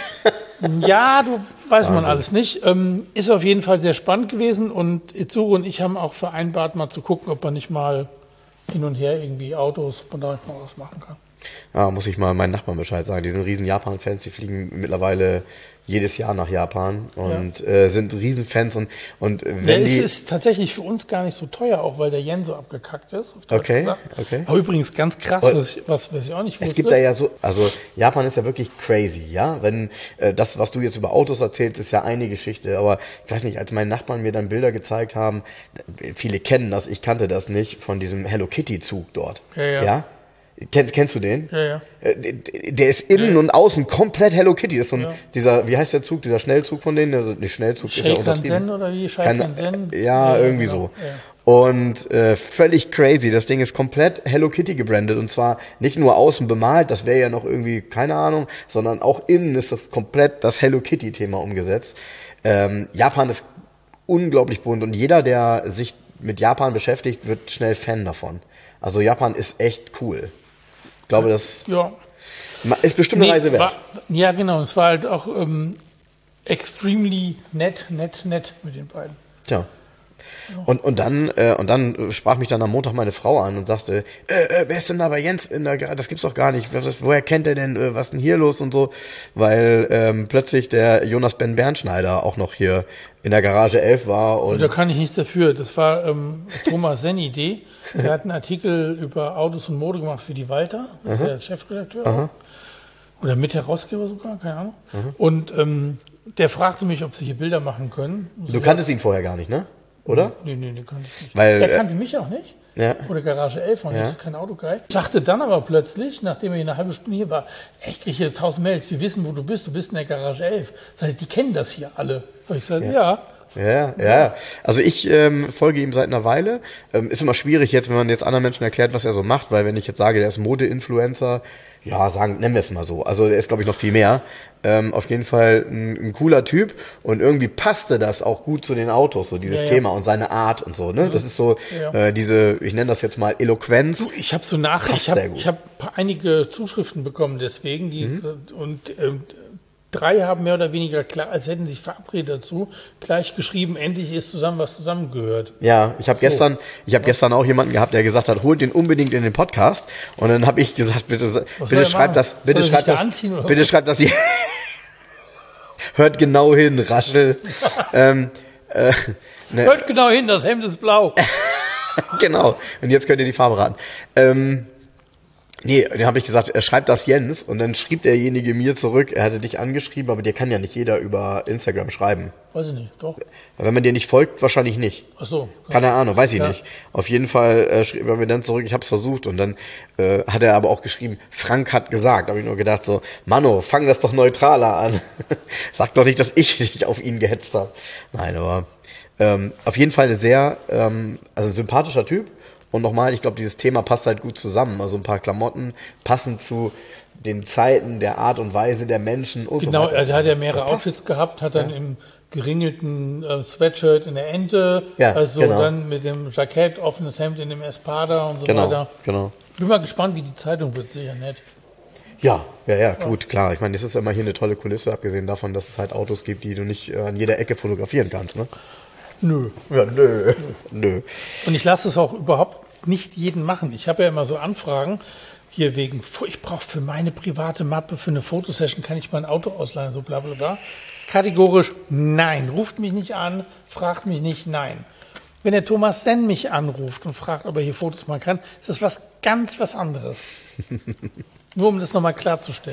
ja, du weiß man alles nicht. Ähm, ist auf jeden Fall sehr spannend gewesen und Itsuro und ich haben auch vereinbart, mal zu gucken, ob man nicht mal hin und her irgendwie Autos, ob man da nicht mal was machen kann. Ja, muss ich mal meinen Nachbarn Bescheid sagen. Die sind riesen Japan-Fans, die fliegen mittlerweile jedes Jahr nach Japan und äh, sind Riesenfans und, und äh, Der wenn ist, die... ist tatsächlich für uns gar nicht so teuer, auch weil der Yen so abgekackt ist. Auf Deutsch Okay, gesagt. okay. Aber übrigens ganz krass, Und was ich, was, was ich auch nicht wusste. Es gibt da ja so, also Japan ist ja wirklich crazy, ja. Wenn äh, das, was du jetzt über Autos erzählst, ist ja eine Geschichte. Aber ich weiß nicht, als meine Nachbarn mir dann Bilder gezeigt haben, viele kennen das, ich kannte das nicht, von diesem Hello Kitty Zug dort. Ja, ja. ja? Kennst, kennst du den? Ja, ja. Äh, Der ist innen Ja. und außen komplett Hello Kitty. Das ist so ein, Ja. dieser, wie heißt der Zug, dieser Schnellzug von denen? Also nicht Schnellzug, ist ja untertrieben. Sheikan-Sen oder wie? Keine- Sheikan-Sen? Ja, irgendwie genau. so. Ja. Und äh, völlig crazy. Das Ding ist komplett Hello Kitty gebrandet. Und zwar nicht nur außen bemalt, das wäre ja noch irgendwie, keine Ahnung, sondern auch innen ist das komplett das Hello Kitty-Thema umgesetzt. Ähm, Japan ist unglaublich bunt und jeder, der sich mit Japan beschäftigt, wird schnell Fan davon. Also Japan ist echt cool. Ich glaube, das Ja. ist bestimmt eine Nee, Reise wert. war, ja, genau. Es war halt auch ähm, extremely nett, nett, nett mit den beiden. Tja. Und, und dann äh, und dann sprach mich dann am Montag meine Frau an und sagte, äh, äh, wer ist denn da bei Jens in der Garage? Das gibt's doch gar nicht. Was, woher kennt er denn? Äh, was ist denn hier los und so? Weil ähm, plötzlich der Jonas Ben Bernschneider auch noch hier in der Garage elf war. Und da kann ich nichts dafür. Das war ähm, Thomas Senn-Idee. Der hat einen Artikel über Autos und Mode gemacht für die Walter, das ist der Chefredakteur. Aha. Oder Mitherausgeber sogar, keine Ahnung. Mhm. Und ähm, der fragte mich, ob sie hier Bilder machen können. Du so kanntest was. ihn vorher gar nicht, ne? Oder? Nee, nee, nee, kannte ich nicht. Weil, er kannte mich auch nicht. Ja. Oder Garage elf auch nicht, Ja. kein Autogeil. Sagte dann aber plötzlich, nachdem er hier eine halbe Stunde hier war, echt, ich hier tausend Mails, wir wissen, wo du bist, du bist in der Garage elf. Sag ich, die kennen das hier alle. Und ich sage, ja. Ja, ja, ja. Also ich ähm, folge ihm seit einer Weile. Ähm, ist immer schwierig jetzt, wenn man jetzt anderen Menschen erklärt, was er so macht, weil wenn ich jetzt sage, der ist Mode-Influencer, ja, sagen, nennen wir es mal so. Also der ist, glaube ich, noch viel mehr. Ähm, auf jeden Fall ein, ein cooler Typ und irgendwie passte das auch gut zu den Autos, so dieses Ja, ja. Thema und seine Art und so. Ne, das ist so Ja. äh, diese, ich nenne das jetzt mal Eloquenz. Du, ich habe so nach, Passt ich habe sehr gut. ich hab einige Zuschriften bekommen deswegen, die mhm. und ähm, drei haben mehr oder weniger klar, als hätten sich verabredet dazu, gleich geschrieben, endlich ist zusammen was zusammengehört. Ja, ich habe So. gestern, ich habe gestern auch jemanden gehabt, der gesagt hat, holt den unbedingt in den Podcast. Und dann habe ich gesagt, bitte, soll bitte er schreibt machen? das, bitte Soll er sich schreibt da das, anziehen oder bitte was? schreibt das. Hört genau hin, Raschel. ähm, äh, ne, Hört genau hin, das Hemd ist blau. genau. Und jetzt könnt ihr die Farbe raten. Ähm, nee, dann habe ich gesagt, er schreibt das Jens. Und dann schrieb derjenige mir zurück, er hatte dich angeschrieben, aber dir kann ja nicht jeder über Instagram schreiben. Weiß ich nicht, doch. Wenn man dir nicht folgt, wahrscheinlich nicht. Ach so. Keine Ahnung, weiß ich Ja. nicht. Auf jeden Fall äh, schrieb er mir dann zurück, ich habe es versucht. Und dann äh, hat er aber auch geschrieben, Frank hat gesagt. Da habe ich nur gedacht so, Mano, fang das doch neutraler an. Sag doch nicht, dass ich dich auf ihn gehetzt habe. Nein, aber ähm, auf jeden Fall eine sehr, ähm, also ein sympathischer Typ. Und nochmal, ich glaube, dieses Thema passt halt gut zusammen. Also ein paar Klamotten passen zu den Zeiten, der Art und Weise der Menschen und Genau, so weiter. er hat ja mehrere Das passt. Outfits gehabt, hat dann im geringelten äh, Sweatshirt in der Ente, Ja, also genau. dann mit dem Jackett, offenes Hemd in dem Espada und so Genau, weiter. genau. Bin mal gespannt, wie die Zeitung wird, sicher nett. Ja, ja, ja, gut, klar. Ich meine, das ist immer hier eine tolle Kulisse, abgesehen davon, dass es halt Autos gibt, die du nicht äh, an jeder Ecke fotografieren kannst, ne? Nö. Ja, nö. Nö. Und ich lasse es auch überhaupt nicht jeden machen. Ich habe ja immer so Anfragen, hier wegen, ich brauche für meine private Mappe, für eine Fotosession, kann ich mein Auto ausleihen, so bla bla bla. Kategorisch nein. Ruft mich nicht an, fragt mich nicht, nein. Wenn der Thomas Senn mich anruft und fragt, ob er hier Fotos machen kann, ist das was ganz was anderes. Nur um das nochmal klarzustellen.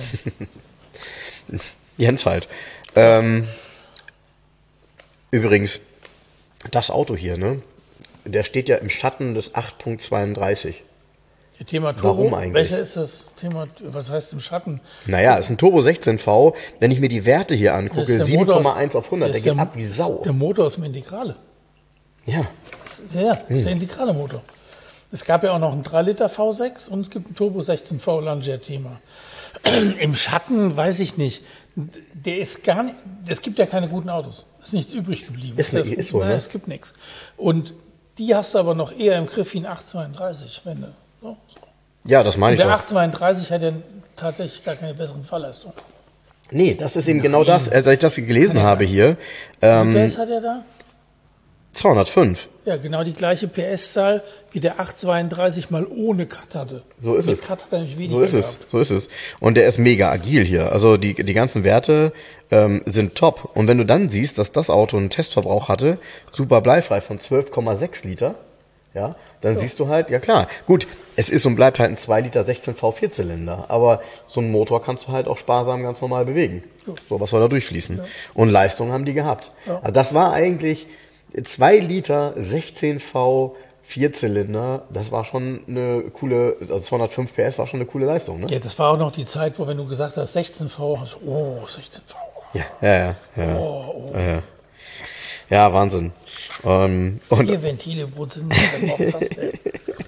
Jens halt. Ähm, übrigens, das Auto hier, ne? Der steht ja im Schatten des acht Punkt zweiunddreißig. Ihr Thema Turbo, Warum eigentlich? welcher ist das Thema, was heißt im Schatten? Naja, ist ein Turbo sechzehn V. Wenn ich mir die Werte hier Das angucke, ist der sieben Motor aus- Komma eins auf hundert, der das ist geht der- ab wie Sau. Der Motor aus dem Integrale. Ja, Ja, ja, das ist der integrale Motor. Es gab ja auch noch einen drei Liter V sechs und es gibt einen Turbo sechzehn V Lancer-Thema. Im Schatten weiß ich nicht. Der ist gar nicht, es gibt ja keine guten Autos. Es ist nichts übrig geblieben. Ist Das nicht- ist so, nein, ne? Es gibt nichts. Und die hast du aber noch eher im Griff wie ein acht zweiunddreißig. Wenn du, so, so. ja, das meine Und ich der doch. acht zweiunddreißig hat ja tatsächlich gar keine besseren Fahrleistungen. Nee, das ist eben genau das, als ich das gelesen habe hier. Wie Ähm, viel P S hat er da? zweihundertfünf. Ja, genau die gleiche P S-Zahl, wie der acht zweiunddreißig mal ohne Cut hatte. So ist Mit es. Cut hat er nämlich weniger So ist es, gehabt. so ist es. Und der ist mega agil hier. Also die, die ganzen Werte ähm, sind top. Und wenn du dann siehst, dass das Auto einen Testverbrauch hatte, super bleifrei von zwölf Komma sechs Liter, ja, dann siehst du halt, ja klar, gut, es ist und bleibt halt ein zwei Liter sechzehn V Vierzylinder, aber so einen Motor kannst du halt auch sparsam ganz normal bewegen. So, was soll da durchfließen? Und Leistung haben die gehabt. Ja. Also das war eigentlich zwei Liter sechzehn V Vierzylinder, das war schon eine coole, also zweihundertfünf P S war schon eine coole Leistung, ne? Ja, das war auch noch die Zeit, wo wenn du gesagt hast, sechzehn V, hast du, oh, sechzehn V. Ja, ja, ja. Ja, Oh, oh. ja, ja. Ja, Wahnsinn. Ähm, und Vier Ventile pro Zylinder, drauf passt, ey.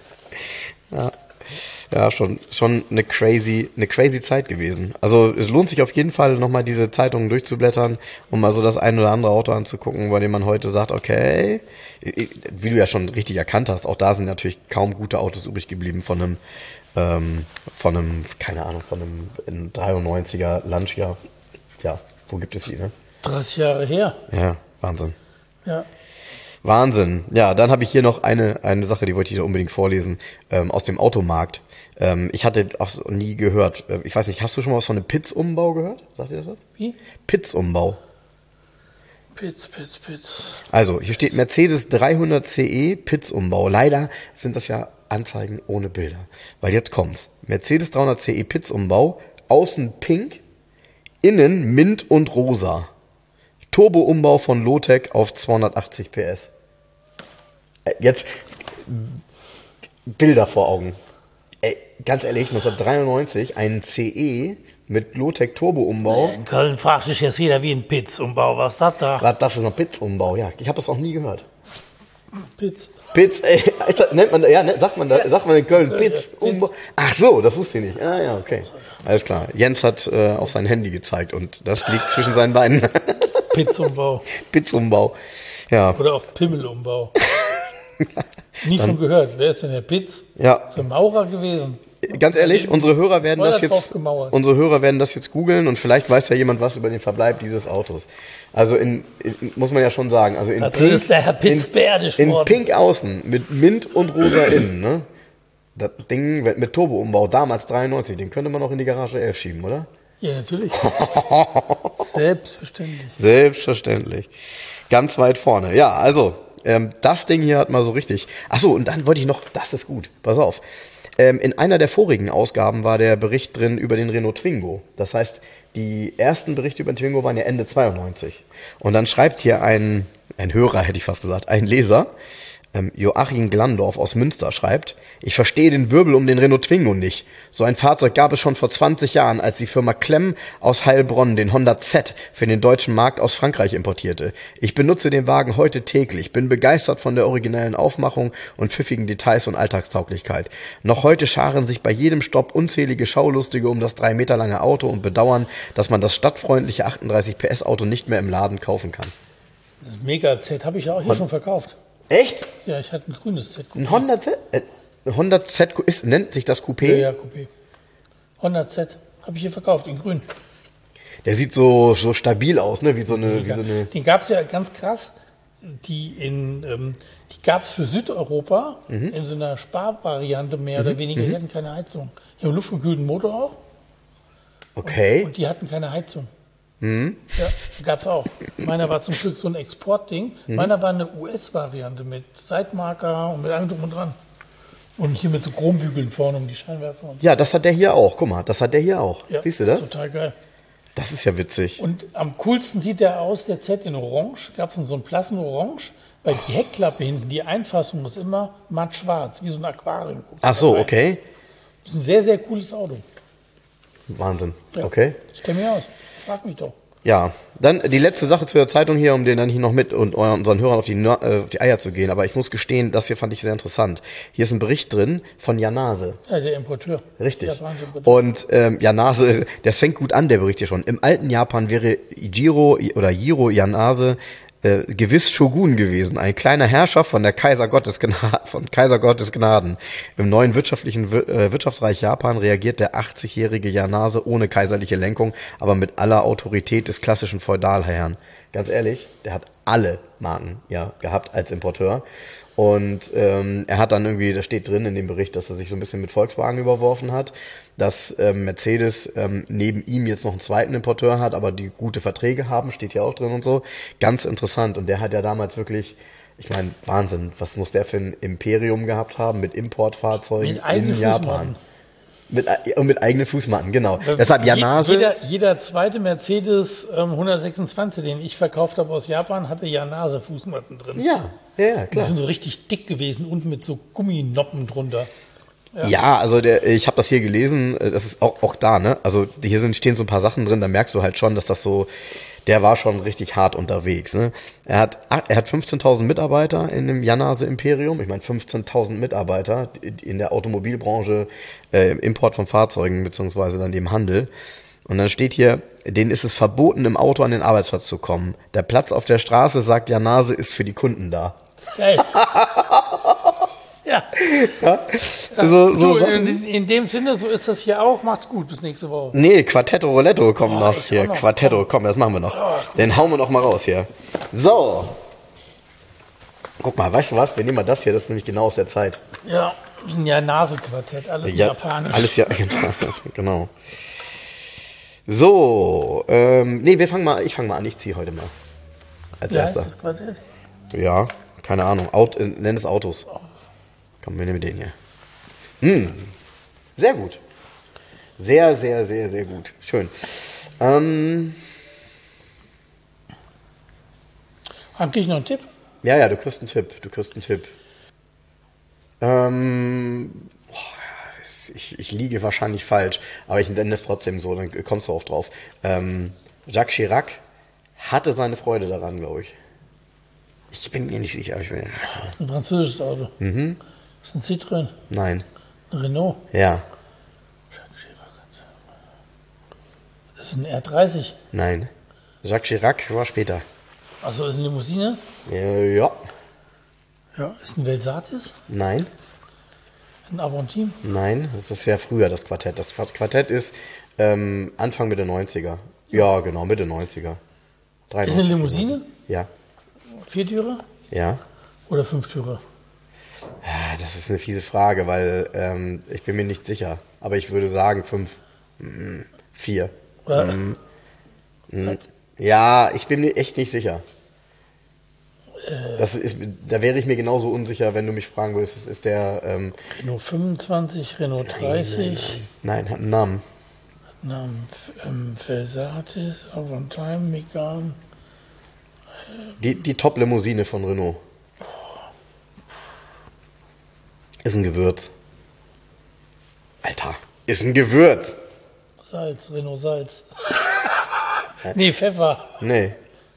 ja, schon, schon eine crazy, eine crazy Zeit gewesen. Also es lohnt sich auf jeden Fall, nochmal diese Zeitungen durchzublättern, um mal so das ein oder andere Auto anzugucken, bei dem man heute sagt, okay, wie du ja schon richtig erkannt hast, auch da sind natürlich kaum gute Autos übrig geblieben von einem, ähm, von einem, keine Ahnung, von einem dreiundneunziger Lancia. Ja, wo gibt es die, ne? dreißig Jahre her. Ja, Wahnsinn. Ja. Wahnsinn. Ja, dann habe ich hier noch eine, eine Sache, die wollte ich da unbedingt vorlesen, ähm, aus dem Automarkt. Ähm, ich hatte auch so nie gehört, äh, ich weiß nicht, hast du schon mal was von einem Pitz-Umbau gehört? Sagt ihr das was? Wie? Pitz-Umbau. Pitz, Pitz, Pitz. Also, hier steht Mercedes dreihundert C E Pitz-Umbau. Leider sind das ja Anzeigen ohne Bilder. Weil jetzt kommt's. Mercedes dreihundert C E Pitz-Umbau, außen pink, innen mint und rosa. Turbo-Umbau von Lotec auf zweihundertachtzig P S. Äh, Jetzt Bilder vor Augen. Ey, ganz ehrlich, neunzehnhundertdreiundneunzig ein C E mit Lotec Turbo-Umbau. In Köln fragt sich jetzt jeder wie ein Pitz-Umbau. Was ist das da? Was, das ist noch Pitz-Umbau, ja. Ich habe das auch nie gehört. Pitz. Pitz, ey, ist das, nennt man, ja, ne, sagt man da, sagt man in Köln Pitz, ja, Umbau. Ach so, das wusste ich nicht. Ah ja, okay. Alles klar. Jens hat äh, auf sein Handy gezeigt und das liegt zwischen seinen Beinen. Pitz-Umbau. Pitz-Umbau. Ja. Oder auch Pimmel-Umbau. Nie von gehört. Wer ist denn der Pitz? Ja. Ist der Maurer gewesen? Ganz ehrlich, unsere Hörer werden das Spoiler drauf jetzt, gemauert. unsere Hörer werden das jetzt googeln und vielleicht weiß ja jemand was über den Verbleib dieses Autos. Also in, in muss man ja schon sagen, also in Das Pink, ist der Herr Pitz in, beerdigt in worden. Pink außen mit Mint und rosa innen, ne? Das Ding mit Turbo-Umbau, damals dreiundneunzig, den könnte man auch in die Garage elf schieben, oder? Ja, natürlich. Selbstverständlich. Selbstverständlich. Ganz weit vorne. Ja, also, ähm, das Ding hier hat mal so richtig. Ach so, und dann wollte ich noch, das ist gut, pass auf. Ähm, in einer der vorigen Ausgaben war der Bericht drin über den Renault Twingo. Das heißt, die ersten Berichte über den Twingo waren ja Ende zweiundneunzig. Und dann schreibt hier ein, ein Hörer, hätte ich fast gesagt, ein Leser, ähm, Joachim Glandorf aus Münster schreibt, ich verstehe den Wirbel um den Renault Twingo nicht. So ein Fahrzeug gab es schon vor zwanzig Jahren, als die Firma Klemm aus Heilbronn den Honda Z für den deutschen Markt aus Frankreich importierte. Ich benutze den Wagen heute täglich, bin begeistert von der originellen Aufmachung und pfiffigen Details und Alltagstauglichkeit. Noch heute scharen sich bei jedem Stopp unzählige Schaulustige um das drei Meter lange Auto und bedauern, dass man das stadtfreundliche achtunddreißig P S Auto nicht mehr im Laden kaufen kann. Das Mega-Z habe ich ja auch hier schon verkauft. Echt? Ja, ich hatte ein grünes Z. Ein Honda Z? Äh, Honda Z ist, nennt sich das Coupé? Ja, ja, Coupé. Honda Z habe ich hier verkauft, in grün. Der sieht so, so stabil aus, ne? Wie so eine. Wie so eine Den gab es ja ganz krass. Die, in, ähm, die gab es für Südeuropa Mhm. in so einer Sparvariante mehr oder weniger. Die hatten keine Heizung. Die haben einen luftgekühlten Motor auch. okay. Und die hatten keine Heizung. Ja, gab es auch. Meiner war zum Glück so ein Exportding. Meiner war eine U S-Variante mit Seitmarker und mit allem drum und dran. Und hier mit so Chrombügeln vorne um die Scheinwerfer. Und so. Ja, das hat der hier auch. Guck mal, das hat der hier auch. Ja, Siehst du ist das? Total geil. Das ist ja witzig. Und am coolsten sieht der aus, der Z in Orange. Gab es so einen blassen Orange, weil die Heckklappe hinten, die Einfassung ist immer matt schwarz, wie so ein Aquarium. Guckst Ach du so, da rein. okay. Das ist ein sehr, sehr cooles Auto. Wahnsinn. Ja. Okay. Ich kenne mich aus. Frag mich doch. Ja, dann die letzte Sache zu der Zeitung hier, um den dann hier noch mit und unseren Hörern auf die, Na- äh, auf die Eier zu gehen. Aber ich muss gestehen, das hier fand ich sehr interessant. Hier ist ein Bericht drin von Yanase. Ja, der Importeur. Richtig. Japanische Importeur. Und ähm, Yanase, der fängt gut an, der Bericht hier schon. Im alten Japan wäre Jiro oder Jiro Yanase äh, gewiss Shogun gewesen, ein kleiner Herrscher von der Kaiser Gottes Gnaden, von Kaiser Gottes Gnaden. Im neuen wirtschaftlichen Wir- äh, Wirtschaftsreich Japan reagiert der achtzigjährige Yanase ohne kaiserliche Lenkung, aber mit aller Autorität des klassischen Feudalherrn. Ganz ehrlich, der hat alle Marken ja gehabt als Importeur. Und ähm, er hat dann irgendwie, da steht drin in dem Bericht, dass er sich so ein bisschen mit Volkswagen überworfen hat, dass ähm, Mercedes ähm, neben ihm jetzt noch einen zweiten Importeur hat, aber die gute Verträge haben, steht ja auch drin und so. Ganz interessant. Und der hat ja damals wirklich, ich meine, Wahnsinn, was muss der für ein Imperium gehabt haben mit Importfahrzeugen Mit eigenen in Japan. Fußmatten. Mit, und mit eigenen Fußmatten, genau. Deshalb Yanase. Jeder, jeder zweite Mercedes ähm, hundertsechsundzwanzig, den ich verkauft habe aus Japan, hatte Yanase-Fußmatten drin. Ja, ja, ja, Die klar. sind so richtig dick gewesen, unten mit so Gumminoppen drunter. Ja, also der, ich habe das hier gelesen, das ist auch, auch da, ne? Also hier sind, stehen so ein paar Sachen drin, da merkst du halt schon, dass das so, der war schon richtig hart unterwegs, ne? Er hat, er hat fünfzehntausend Mitarbeiter in dem Yanase Imperium, ich meine fünfzehntausend Mitarbeiter in der Automobilbranche, äh, im Import von Fahrzeugen, beziehungsweise dann dem Handel. Und dann steht hier, denen ist es verboten, im Auto an den Arbeitsplatz zu kommen. Der Platz auf der Straße, sagt Yanase, ist für die Kunden da. Geil. Ja. Ja? So, so Du, Sachen. in, in dem Sinne, so ist das hier auch. Macht's gut, bis nächste Woche. Nee, Quartetto Roletto kommt Oh, noch ich hier. auch noch. Quartetto, komm, das machen wir noch. Den hauen wir noch mal raus hier. So. Guck mal, weißt du was? Wir nehmen mal das hier, das ist nämlich genau aus der Zeit. Ja, das ist ja Nasenquartett, alles Ja, japanisch. alles ja, genau. So, ähm, nee, wir fangen mal, ich fange mal an, ich ziehe heute mal. Als Wie heißt erster. das Quartett? Ja, keine Ahnung. Aut, äh, nenn es Autos. Komm, wir nehmen den hier. Hm, sehr gut. Sehr, sehr, sehr, sehr gut. Schön. Ähm, Krieg ich noch einen Tipp? ja, ja, du kriegst einen Tipp. Du kriegst einen Tipp. Ähm, boah, ich, ich liege wahrscheinlich falsch, aber ich nenne es trotzdem so, dann kommst du auch drauf. Ähm, Jacques Chirac hatte seine Freude daran, glaube ich. Ich bin mir nicht sicher. Ich will, Ein französisches Auto. mhm. Das ist ein Citroën, Nein. ein Renault. Ja. Das ist ein R dreißig. Nein. Jacques Chirac war später. Also ist eine Limousine. Äh, ja. Ja. Ist ein Velsatis. Nein. Ein Avantime. Nein. Das ist sehr früher, das Quartett. Das Quartett ist ähm, Anfang Mitte neunziger. Ja, genau, Mitte neunziger. Ist eine Limousine? Ja. Viertürer Ja. oder Fünftürer? Ja, das ist eine fiese Frage, weil ähm, ich bin mir nicht sicher. Aber ich würde sagen fünf. Mm, vier. Oder Mm, mm, ja, ich bin mir echt nicht sicher. Das ist, da wäre ich mir genauso unsicher, wenn du mich fragen würdest, ist der... Ähm, Renault fünfundzwanzig, Renault dreißig. nein, hat einen Namen. Namen ähm, Velsatis, Avantime, Megane. Die, die Top-Limousine von Renault. Ist ein Gewürz. Alter, ist ein Gewürz. Salz, Renault Salz. Nee, Pfeffer. Nee.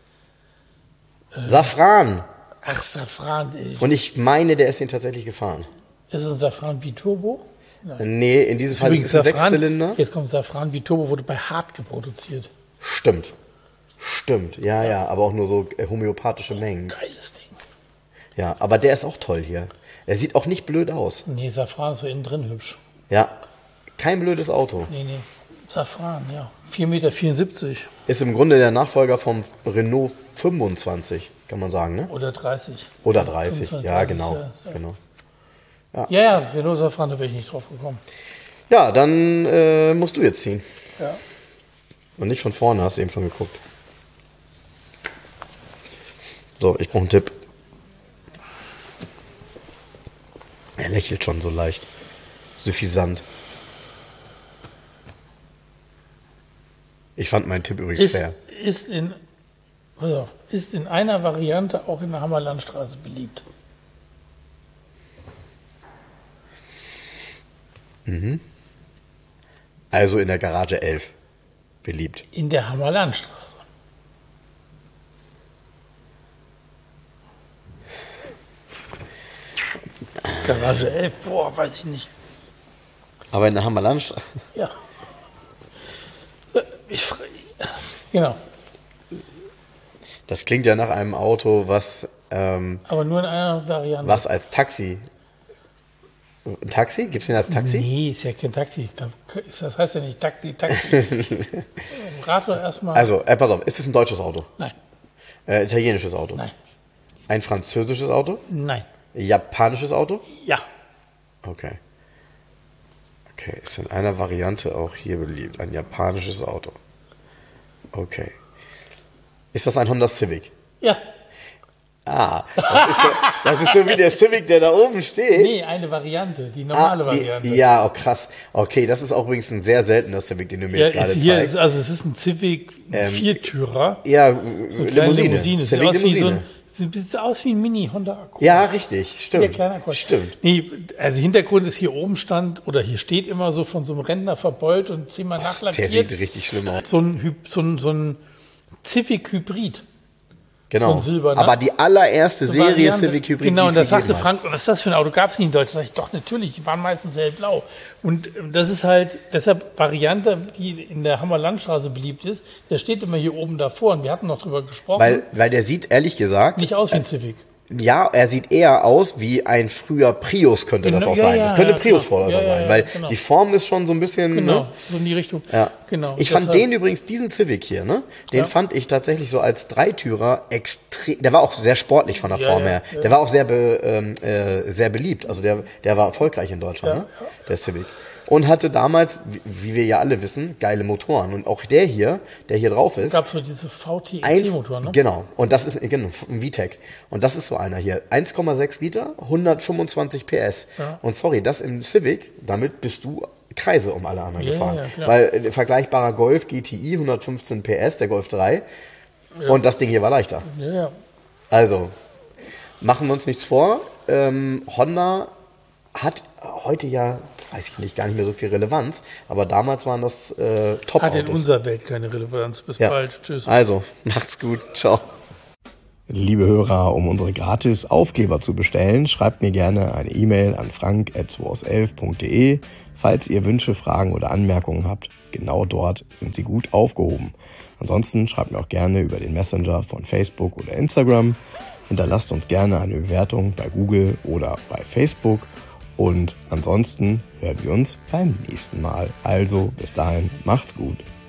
Safran. Ach, Safran. ey. Und ich meine, der ist ihn tatsächlich gefahren. Ist es ein Safran Biturbo? Nee, in diesem Fall ist es ein Sechszylinder. Jetzt kommt Safran Biturbo, wurde bei Hart geproduziert. Stimmt. Stimmt, ja, ja, aber auch nur so äh, homöopathische Mengen. Geiles Ding. Ja, aber der ist auch toll hier. Er sieht auch nicht blöd aus. Nee, Safran ist so innen drin hübsch. Ja, kein blödes Auto. Nee, nee. Safran, ja. vier Meter vierundsiebzig Ist im Grunde der Nachfolger vom Renault fünfundzwanzig, kann man sagen, ne? oder dreißig. Oder dreißig, fünfundzwanzig, ja, dreißig, genau. ja, ja. genau. Ja, ja, Renault Safran, da wäre ich nicht drauf gekommen. Ja, dann äh, musst du jetzt ziehen. Ja. Und nicht von vorne, hast du eben schon geguckt. So, ich brauche einen Tipp. Er lächelt schon so leicht. Suffisant. Ich fand meinen Tipp übrigens Ist, fair. ist, in, pass auf, ist in einer Variante auch in der Hammerlandstraße beliebt. Also in der Garage elf. Beliebt. In der Hammerlandstraße. Garage elf, boah, weiß ich nicht. Aber in der Hammerlandstraße. Ja. Äh, Ich, fra- genau, Das klingt ja nach einem Auto, was, ähm, aber nur in einer Variante. was als Taxi. Ein Taxi? Gibt es den als Taxi? Nee, ist ja kein Taxi. Das heißt ja nicht Taxi, Taxi. Rat doch erstmal. Also, äh, pass auf, ist es ein deutsches Auto? Nein, Äh, italienisches Auto? nein, Ein französisches Auto? nein. Japanisches Auto? Ja, Okay. Okay, ist in einer Variante auch hier beliebt. Ein japanisches Auto. Okay. Ist das ein Honda Civic? ja. Ah, das ist, so, das ist so wie der Civic, der da oben steht. Nee, eine Variante, die normale Ah, die- Variante. Ja, oh krass. Okay, das ist auch übrigens ein sehr seltener Civic, den du mir Ja, jetzt gerade ist hier, zeigst. ist, also es ist ein Civic Viertürer. Ja, So eine kleine Limousine. Limousine. Sieht Civic aus, wie so Limousine. ein, sieht aus wie ein Mini Honda Accord. Ja, richtig, Der stimmt. kleine Accord. Stimmt. Nee, also Hintergrund ist hier oben stand, oder hier steht immer so von so einem Rentner verbeult und zehnmal Der nachlackiert. sieht richtig schlimm aus. So ein, Hy- so ein, so ein Civic Hybrid. Genau. Und Silber, ne? Aber die allererste So Serie Variante. Civic Hybrid, Genau, die und es da gegeben sagte hat. Frank, was ist das für ein Auto? Gab es nie in Deutschland? Sag ich, doch, natürlich, die waren meistens hellblau. Und ähm, das ist halt, deshalb Variante, die in der Hammer-Landstraße beliebt ist, der steht immer hier oben davor und wir hatten noch drüber gesprochen. Weil, weil der sieht, ehrlich gesagt, nicht aus wie ein Civic. Ja, er sieht eher aus wie ein früher Prius, könnte das auch ja, sein. ja, das könnte ja, Prius-Vorläufer ja, ja, sein, weil genau. die Form ist schon so ein bisschen... Genau, Ne? so in die Richtung. Ja. Genau. Ich fand Deshalb- den übrigens, diesen Civic hier, ne? Den Ja. fand ich tatsächlich so als Dreitürer extrem, der war auch sehr sportlich von der Ja, Form ja, her. ja. Der war auch sehr, be, ähm, äh, sehr beliebt, also der, der war erfolgreich in Deutschland, Ja, ne? Der Civic. Und hatte damals, wie, wie wir ja alle wissen, geile Motoren. Und auch der hier, der hier drauf ist, gab es so diese V T E Eins- C-Motoren, ne? Genau. Und das ist genau, ein V-Tech. Und das ist so einer hier. eins Komma sechs Liter, hundertfünfundzwanzig P S. Ja. Und sorry, das im Civic, damit bist du Kreise um alle anderen Ja, gefahren. ja, klar. Weil äh, vergleichbarer Golf G T I, hundertfünfzehn P S, der Golf drei. Und das Ding hier war leichter. Ja, ja. Also, machen wir uns nichts vor. Ähm, Honda hat heute ja, weiß ich nicht, gar nicht mehr so viel Relevanz. Aber damals waren das äh, Top-Autos. Hat in unserer Welt keine Relevanz. Bis Ja. bald. Tschüss. Also, macht's gut. Ciao. Liebe Hörer, um unsere gratis Aufkleber zu bestellen, schreibt mir gerne eine E-Mail an frank at zweihundertelf punkt de. Falls ihr Wünsche, Fragen oder Anmerkungen habt, genau dort sind sie gut aufgehoben. Ansonsten schreibt mir auch gerne über den Messenger von Facebook oder Instagram. Hinterlasst uns gerne eine Bewertung bei Google oder bei Facebook. Und ansonsten hören wir uns beim nächsten Mal. Also bis dahin, macht's gut.